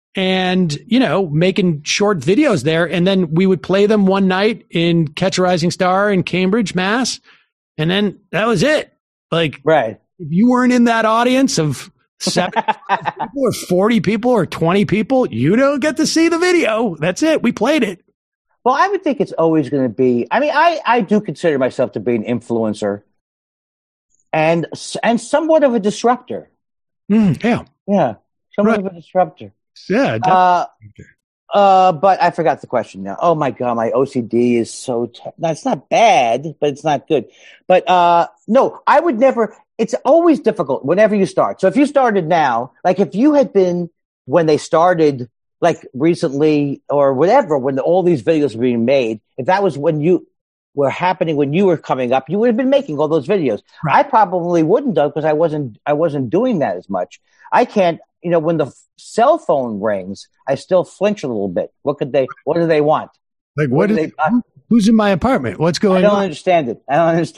making short videos there, and then we would play them one night in Catch a Rising Star in Cambridge, Mass, and then that was it. Like, right, if you weren't in that audience of 7 people or 40 people or 20 people, you don't get to see the video. That's it. We played it. Well, I would think it's always going to be. I mean, I do consider myself to be an influencer and somewhat of a disruptor. Yeah, somewhat of a disruptor. Yeah. But I forgot the question now. Oh my God, my OCD is so. No, it's not bad, but it's not good. But no, I would never. It's always difficult whenever you start. So if you started now, like if you had been when they started, like recently or whatever, when all these videos were being made, if that was when you were happening, when you were coming up, you would have been making all those videos. Right. I probably wouldn't have because I wasn't doing that as much. I can't. When the cell phone rings, I still flinch a little bit. What do they want? Like, who's in my apartment? What's going on? I don't understand it.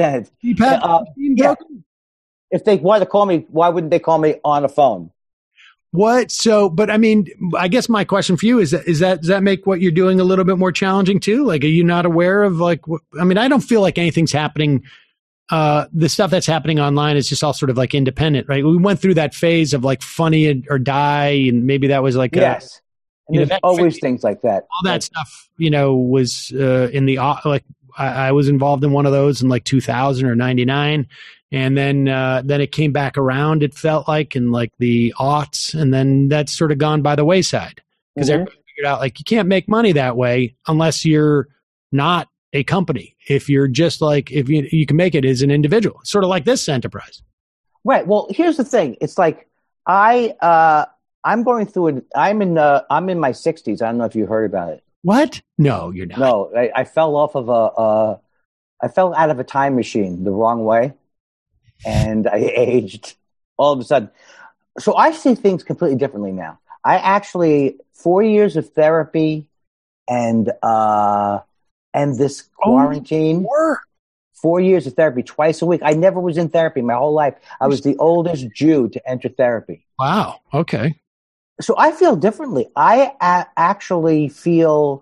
If they want to call me, why wouldn't they call me on a phone? What? So, but I mean, I guess my question for you is does that make what you're doing a little bit more challenging too? Like, are you not aware of I don't feel like anything's happening. The stuff that's happening online is just all sort of like independent, right? We went through that phase of like Funny or Die, and maybe that was like, yes. And there's always things like that. All that stuff, was in the, like I was involved in one of those in like 2000 or 99. And then it came back around, it felt like, in like the aughts. And then that's sort of gone by the wayside because everybody figured out like you can't make money that way unless you're not a company. If you're just like, if you can make it as an individual, sort of like this enterprise. Right. Well, here's the thing. It's like, I'm going through it. I'm in my 60s. I don't know if you heard about it. What? No, you're not. No, I fell off of I fell out of a time machine the wrong way and I aged all of a sudden. So I see things completely differently now. I actually, 4 years of therapy and this quarantine, 4 years of therapy twice a week. I never was in therapy my whole life. I was the oldest Jew to enter therapy. Wow. Okay. So I feel differently. I actually feel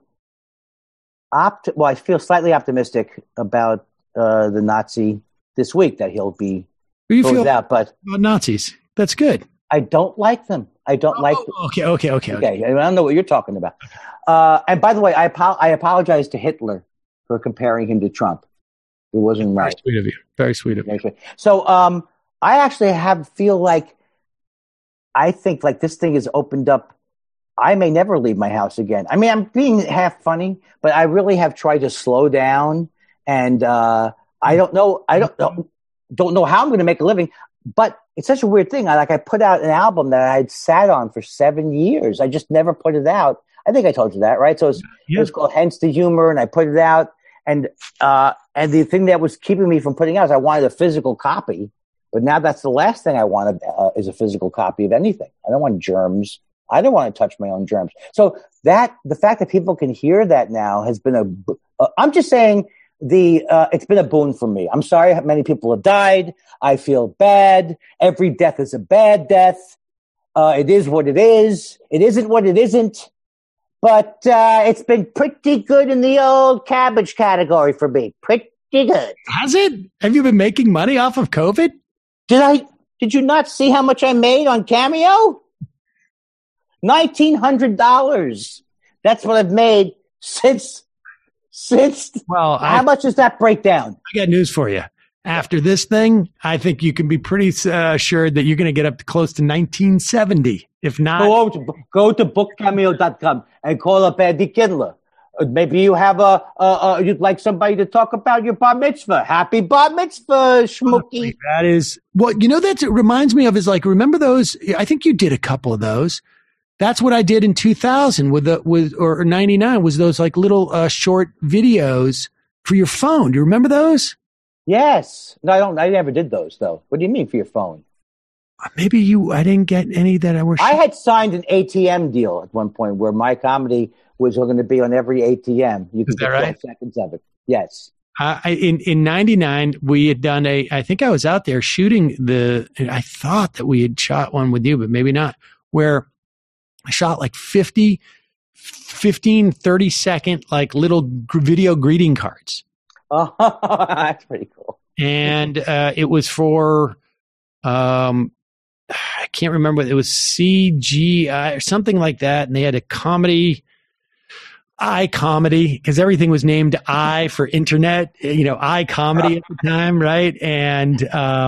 I feel slightly optimistic about the Nazi this week that he'll be closed out. But about Nazis, that's good. I don't like them. I don't like them. Okay. I don't know what you're talking about. And by the way, I apologize to Hitler for comparing him to Trump. It wasn't right. Very sweet of you. Very sweet of you. So I actually I think like this thing has opened up. I may never leave my house again. I mean, I'm being half funny, but I really have tried to slow down. And I don't know how I'm going to make a living. But it's such a weird thing. I put out an album that I'd sat on for 7 years. I just never put it out. I think I told you that, right? So it was called Hence the Humor, and I put it out. And the thing that was keeping me from putting it out is I wanted a physical copy. But now that's the last thing I want is a physical copy of anything. I don't want germs. I don't want to touch my own germs. So the fact that people can hear that now has been I'm just saying it's been a boon for me. I'm sorry how many people have died. I feel bad. Every death is a bad death. It is what it is. It isn't what it isn't. But it's been pretty good in the old cabbage category for me. Pretty good. Has it? Have you been making money off of COVID? Did you not see how much I made on Cameo? $1,900. That's what I've made since. Well, how much does that break down? I got news for you. After this thing, I think you can be pretty assured that you're going to get up to close to 1970. If not, go to bookcameo.com and call up Andy Kindler. Maybe you have you'd like somebody to talk about your bar mitzvah. Happy bar mitzvah, Schmooky. That is what, it reminds me of is like, remember those? I think you did a couple of those. That's what I did in 2000 or 99 was those like little short videos for your phone. Do you remember those? Yes. No, I never did those though. What do you mean for your phone? Maybe I didn't get any that I was. I had signed an ATM deal at one point where my comedy was going to be on every ATM. You could get 12 seconds of it. Yes. In 99, we had done I think I was out there shooting I thought that we had shot one with you, but maybe not, where I shot like 15, 30 second, like little video greeting cards. Oh, that's pretty cool. And it was for, I can't remember. It was CGI or something like that. And they had a comedy, because everything was named I for internet, iComedy at the time. Right. And,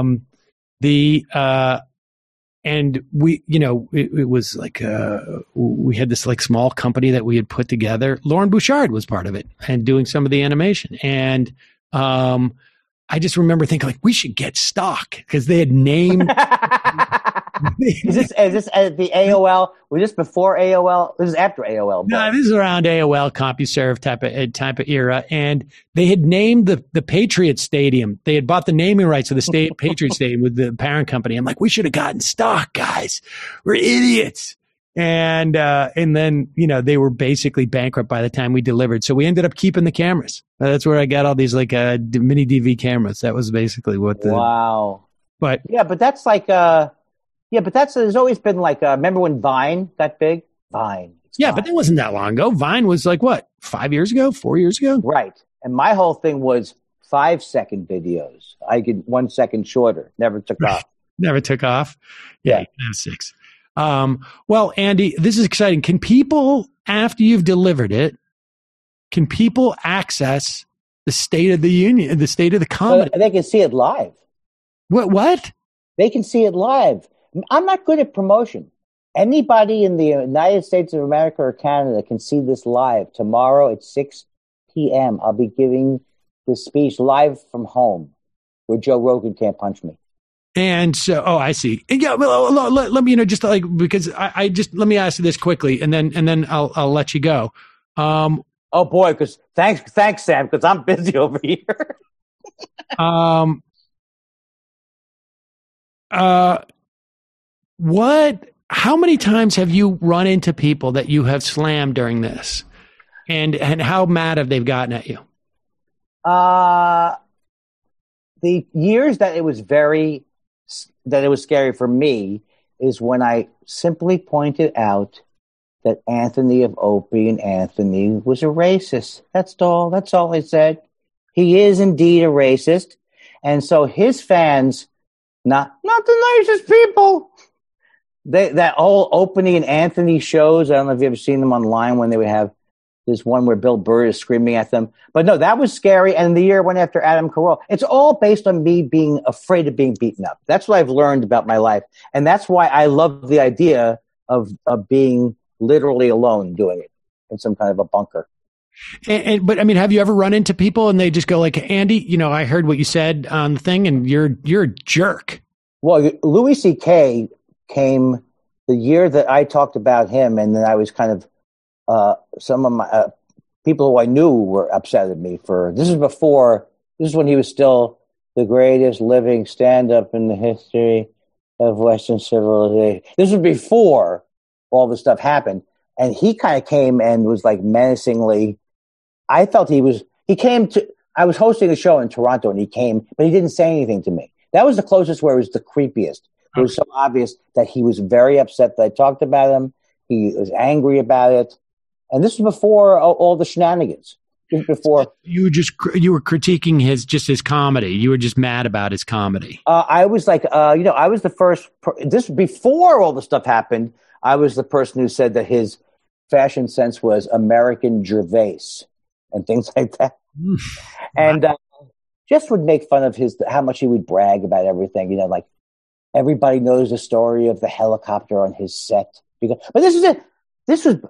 and we, it was like, we had this like small company that we had put together. Lauren Bouchard was part of it and doing some of the animation. And, I just remember thinking like we should get stock because they had named. Is this the AOL? Was this before AOL? This is after AOL. No, this is around AOL, CompuServe type of era, and they had named the Patriot Stadium. They had bought the naming rights of the Patriot Stadium with the parent company. I'm like, we should have gotten stock, guys. We're idiots. And then they were basically bankrupt by the time we delivered. So we ended up keeping the cameras. That's where I got all these like mini DV cameras. That was basically what the wow. But yeah, but that's like there's always been like remember when Vine got big? Vine. Yeah, but that wasn't that long ago. Vine was like what, 5 years ago, 4 years ago? Right. And my whole thing was 5-second videos. I get 1 second shorter. Never took off. Never took off. Yeah. 6. Well, Andy, this is exciting. Can people, after you've delivered it, access the State of the Union, the State of the Comedy? They can see it live. What? They can see it live. I'm not good at promotion. Anybody in the United States of America or Canada can see this live tomorrow at 6 p.m. I'll be giving this speech live from home where Joe Rogan can't punch me. And so, I see. Yeah, well, let me, just like, because I just, let me ask you this quickly and then I'll let you go. Oh boy, because thanks, Sam, because I'm busy over here. How many times have you run into people that you have slammed during this? And how mad have they gotten at you? The years that it was scary for me is when I simply pointed out that Anthony of Opie and Anthony was a racist. That's all I said. He is indeed a racist. And so his fans, not the nicest people. That whole Opie and Anthony shows, I don't know if you've ever seen them online when they would have this one where Bill Burr is screaming at them. But no, that was scary. And the year went after Adam Carolla. It's all based on me being afraid of being beaten up. That's what I've learned about my life. And that's why I love the idea of being literally alone doing it in some kind of a bunker. But I mean, have you ever run into people and they just go like, Andy, I heard what you said on the thing and you're a jerk. Well, Louis C.K. came the year that I talked about him. And then I was kind of, some of my people who I knew were upset at me this is when he was still the greatest living stand-up in the history of Western civilization. This was before all this stuff happened. And he kind of came and was like menacingly, I felt I was hosting a show in Toronto and he came, but he didn't say anything to me. That was the closest where it was the creepiest. It was so obvious that he was very upset that I talked about him. He was angry about it. And this was before all the shenanigans. Before you were critiquing his comedy. You were just mad about his comedy. I was like, I was the first. This before all the stuff happened. I was the person who said that his fashion sense was American Gervais and things like that, and just would make fun of how much he would brag about everything. Like everybody knows the story of the helicopter on his set. But this is it. This was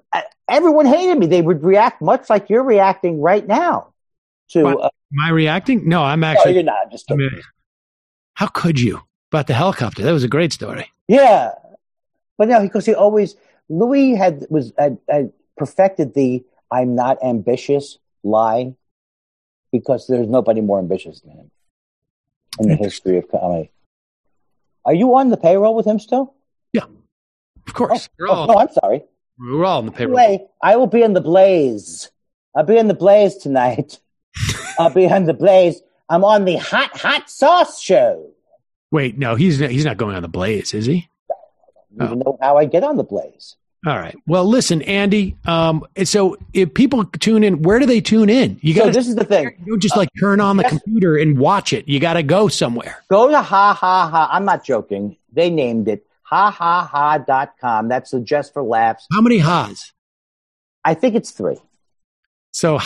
everyone hated me. They would react much like you're reacting right now. To Am I reacting? No, I'm actually. No, you're not. Just kidding. How could you? About the helicopter. That was a great story. Yeah. But no, because Louis had perfected the "I'm not ambitious" lie, because there's nobody more ambitious than him in the history of comedy. Are you on the payroll with him still? Yeah, of course. No, I'm sorry. We're all on the payroll. Anyway, I will be in the Blaze. I'll be in the Blaze tonight. I'll be on the Blaze. I'm on the Hot Sauce Show. Wait, no, he's not going on the Blaze, is he? I don't even know how I get on the Blaze. All right. Well, listen, Andy. So if people tune in, where do they tune in? So this is the thing. You don't just turn on the computer and watch it. You got to go somewhere. Go to Ha Ha Ha. I'm not joking. They named it hahaha.com. That's just for laughs. How many ha's? I think it's 3. So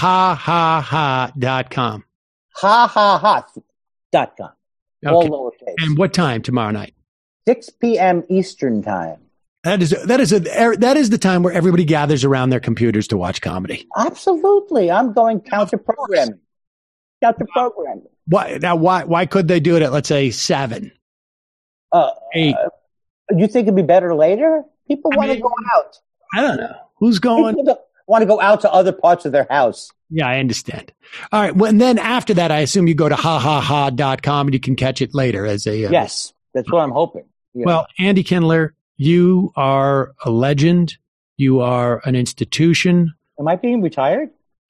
hahaha.com. hahaha.com. Okay. All lowercase. And what time tomorrow night? 6 p.m. Eastern time. That is the time where everybody gathers around their computers to watch comedy. Absolutely. I'm going counter-programming. Counter-programming. Why could they do it at, let's say, 7? 8? You think it'd be better later? People want to go out. I don't know. Who's going? People want to go out to other parts of their house. Yeah, I understand. All right. Well, and then after that, I assume you go to hahaha.com and you can catch it later as a... yes, that's what I'm hoping. Yeah. Well, Andy Kindler, you are a legend. You are an institution. Am I being retired?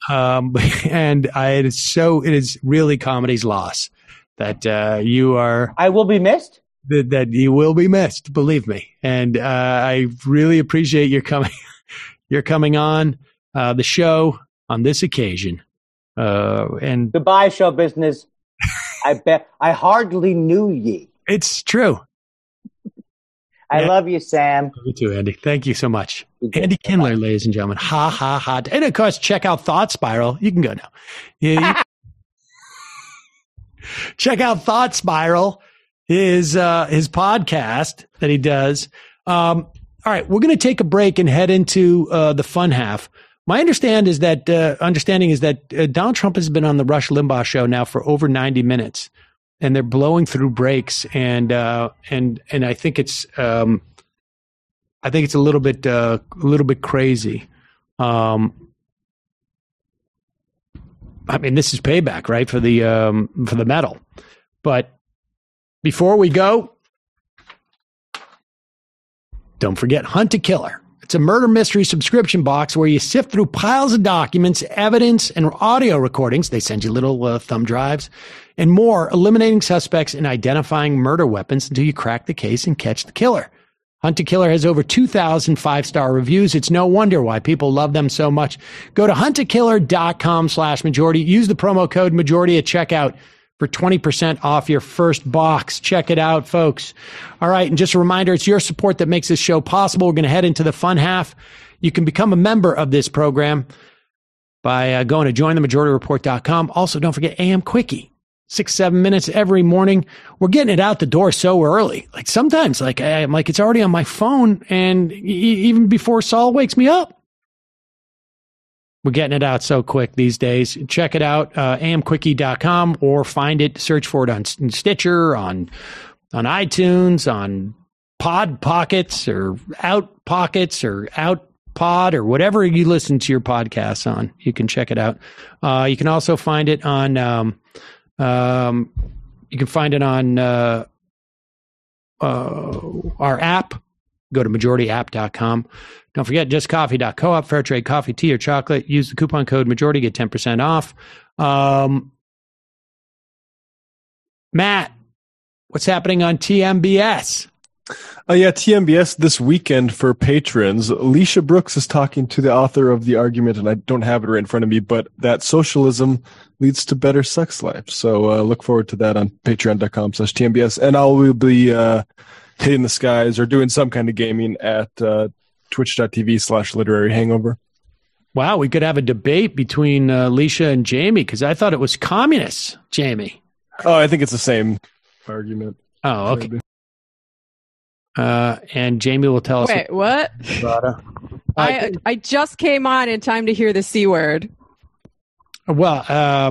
And it is really comedy's loss that you are... I will be missed? That you will be missed, believe me. And I really appreciate your coming. You're coming on the show on this occasion. And goodbye, show business. I bet I hardly knew ye. It's true. I love you, Sam. Love you too, Andy. Thank you so much. Andy Kindler, ladies and gentlemen. Ha, ha, ha. And, of course, check out Thought Spiral. You can go now. Check out Thought Spiral, his podcast that he does. All right, we're going to take a break and head into the fun half. My understanding is that Donald Trump has been on the Rush Limbaugh show now for over 90 minutes. And they're blowing through breaks, and I think it's a little bit crazy. I mean, this is payback, right, for the medal. But before we go, don't forget Hunt to Killer. It's a murder mystery subscription box where you sift through piles of documents, evidence, and audio recordings. They send you little thumb drives and more, eliminating suspects and identifying murder weapons until you crack the case and catch the killer. Hunt to Killer has over 2,000 5-star reviews. It's no wonder why people love them so much. Go to hunttokiller.com/majority. Use the promo code majority at checkout for 20% off your first box. Check it out, folks. All right, and just a reminder, it's your support that makes this show possible. We're going to head into the fun half. You can become a member of this program by going to jointhemajorityreport.com. Also, don't forget AM Quickie, 6-7 minutes every morning. We're getting it out the door so early. Like sometimes, I'm like it's already on my phone, and even before Saul wakes me up. We're getting it out so quick these days. Check it out, amquickie.com, or find it, search for it on Stitcher, on iTunes, on Pod Pockets, or Out Pockets, or Out Pod, or whatever you listen to your podcasts on. You can check it out. You can also find it on our app. Go to majorityapp.com. Don't forget justcoffee.coop, fair trade coffee, tea, or chocolate. Use the coupon code majority, get 10% off. Matt, what's happening on TMBS? TMBS this weekend for patrons. Alicia Brooks is talking to the author of the argument, and I don't have it right in front of me, but that socialism leads to better sex life. So look forward to that on patreon.com/TMBS. And I will be hitting the skies or doing some kind of gaming at twitch.tv/literary hangover. Wow, we could have a debate between Alicia and Jamie, because I thought it was communists, Jamie. Oh, I think it's the same argument. Oh, okay. And Jamie will tell us. Wait, what? I just came on in time to hear the C word. Well,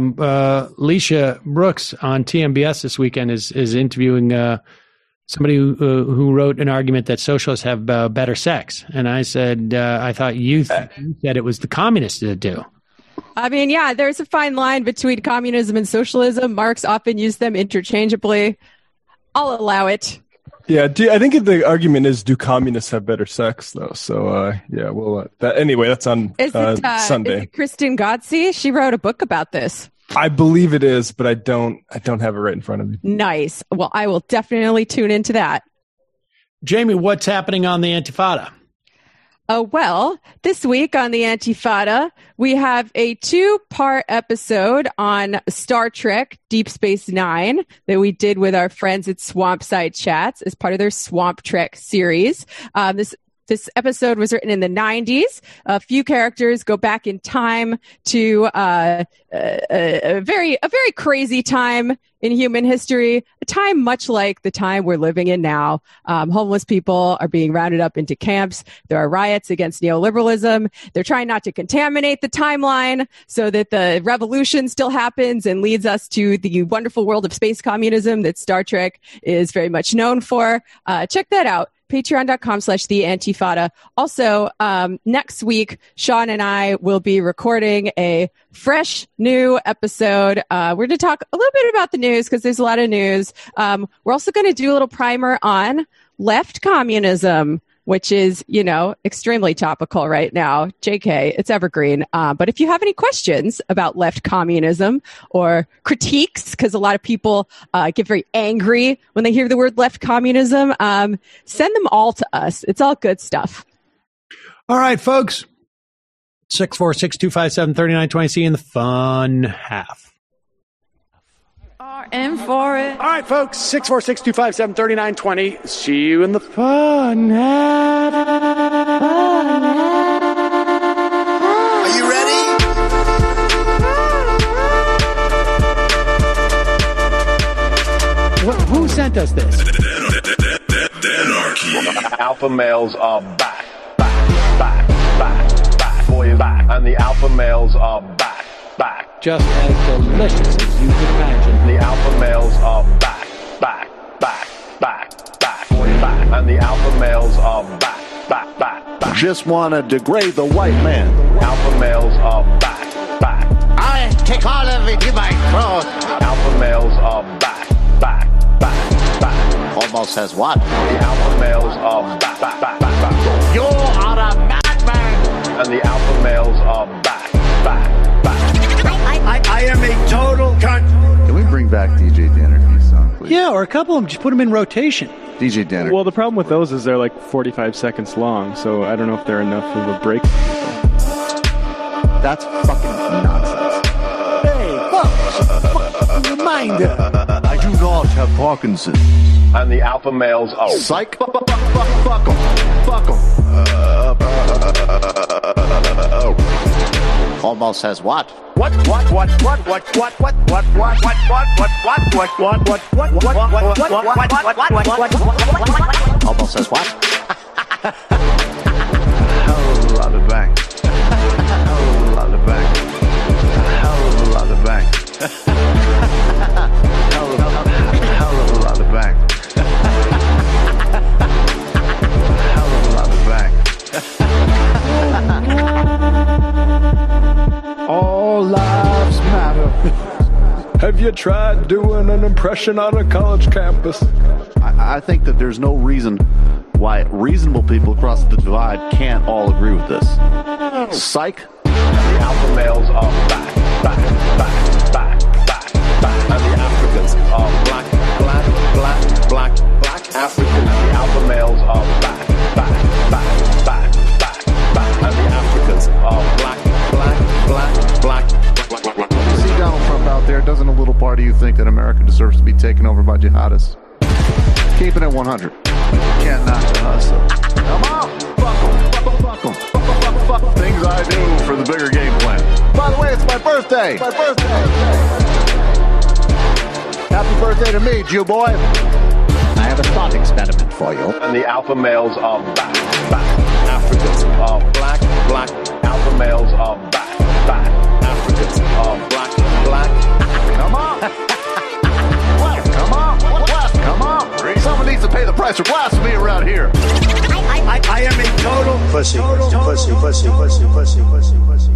Leisha Brooks on TMBS this weekend is interviewing somebody who wrote an argument that socialists have better sex. And I said, I thought you said it was the communists that do. I mean, yeah, there's a fine line between communism and socialism. Marx often used them interchangeably. I'll allow it. Yeah, I think the argument is, do communists have better sex, though? So, yeah, well, anyway, that's on Sunday. Is it Kristen Godsey? She wrote a book about this. I believe it is, but I don't have it right in front of me. Nice. Well, I will definitely tune into that. Jamie, what's happening on the Antifada? Well, this week on the Antifada, we have a 2-part episode on Star Trek Deep Space Nine that we did with our friends at Swampside Chats as part of their Swamp Trek series. This episode was written in the 90s. A few characters go back in time to a very crazy time in human history, a time much like the time we're living in now. Homeless people are being rounded up into camps. There are riots against neoliberalism. They're trying not to contaminate the timeline so that the revolution still happens and leads us to the wonderful world of space communism that Star Trek is very much known for. Check that out. Patreon.com/TheAntifada. Also, next week, Sean and I will be recording a fresh new episode. We're going to talk a little bit about the news because there's a lot of news. We're also going to do a little primer on left communism, which is, extremely topical right now. JK, it's evergreen. But if you have any questions about left communism or critiques, because a lot of people get very angry when they hear the word left communism, send them all to us. It's all good stuff. All right, folks. 646-257-3920. See you in the fun half. In for it. All right, folks. 646-257-3920. See you in the fun half. Are you ready? Who sent us this? Alpha males are back, boy, back, and the alpha males are back. Just as delicious as you can imagine. The alpha males are back, boy, back, and the alpha males are back. Just want to degrade the white man. Alpha males are back. I'll take all of it in my throat. Alpha males are back. Almost says what? The alpha males are back. You are a madman. And the alpha males are back. I am a total cunt. Can we bring back DJ Danergy's song, please? Yeah, or a couple of them. Just put them in rotation. DJ Danergy. Well, the problem with those is they're like 45 seconds long, so I don't know if they're enough of a break. That's fucking nonsense. Hey, folks, reminder. I do not have Parkinson's. And the alpha males are psych. Fuck them. Almost says what? What? Almost says what? Hell of a lot of bang. Hell of a lot of bang. Hell of a lot of bang. Hell of a lot of bang. Hell of a lot of bang. All lives matter. Have you tried doing an impression on a college campus? I think that there's no reason why reasonable people across the divide can't all agree with this. Psych. And the alpha males are back. And the Africans are black. Africans. And the alpha males are back. And the Africans are black. You see Donald Trump out there, doesn't a little part of you think that America deserves to be taken over by jihadists? Keeping it 100. Can't knock the hustle. Come on! Fuck 'em. Fuck things I do for the bigger game plan. By the way, it's my birthday! Happy birthday to me, Jew boy! I have a thought experiment for you. And the alpha males are back. Africans are black. That's blasphemy around here. I am a total pussy. Pussy.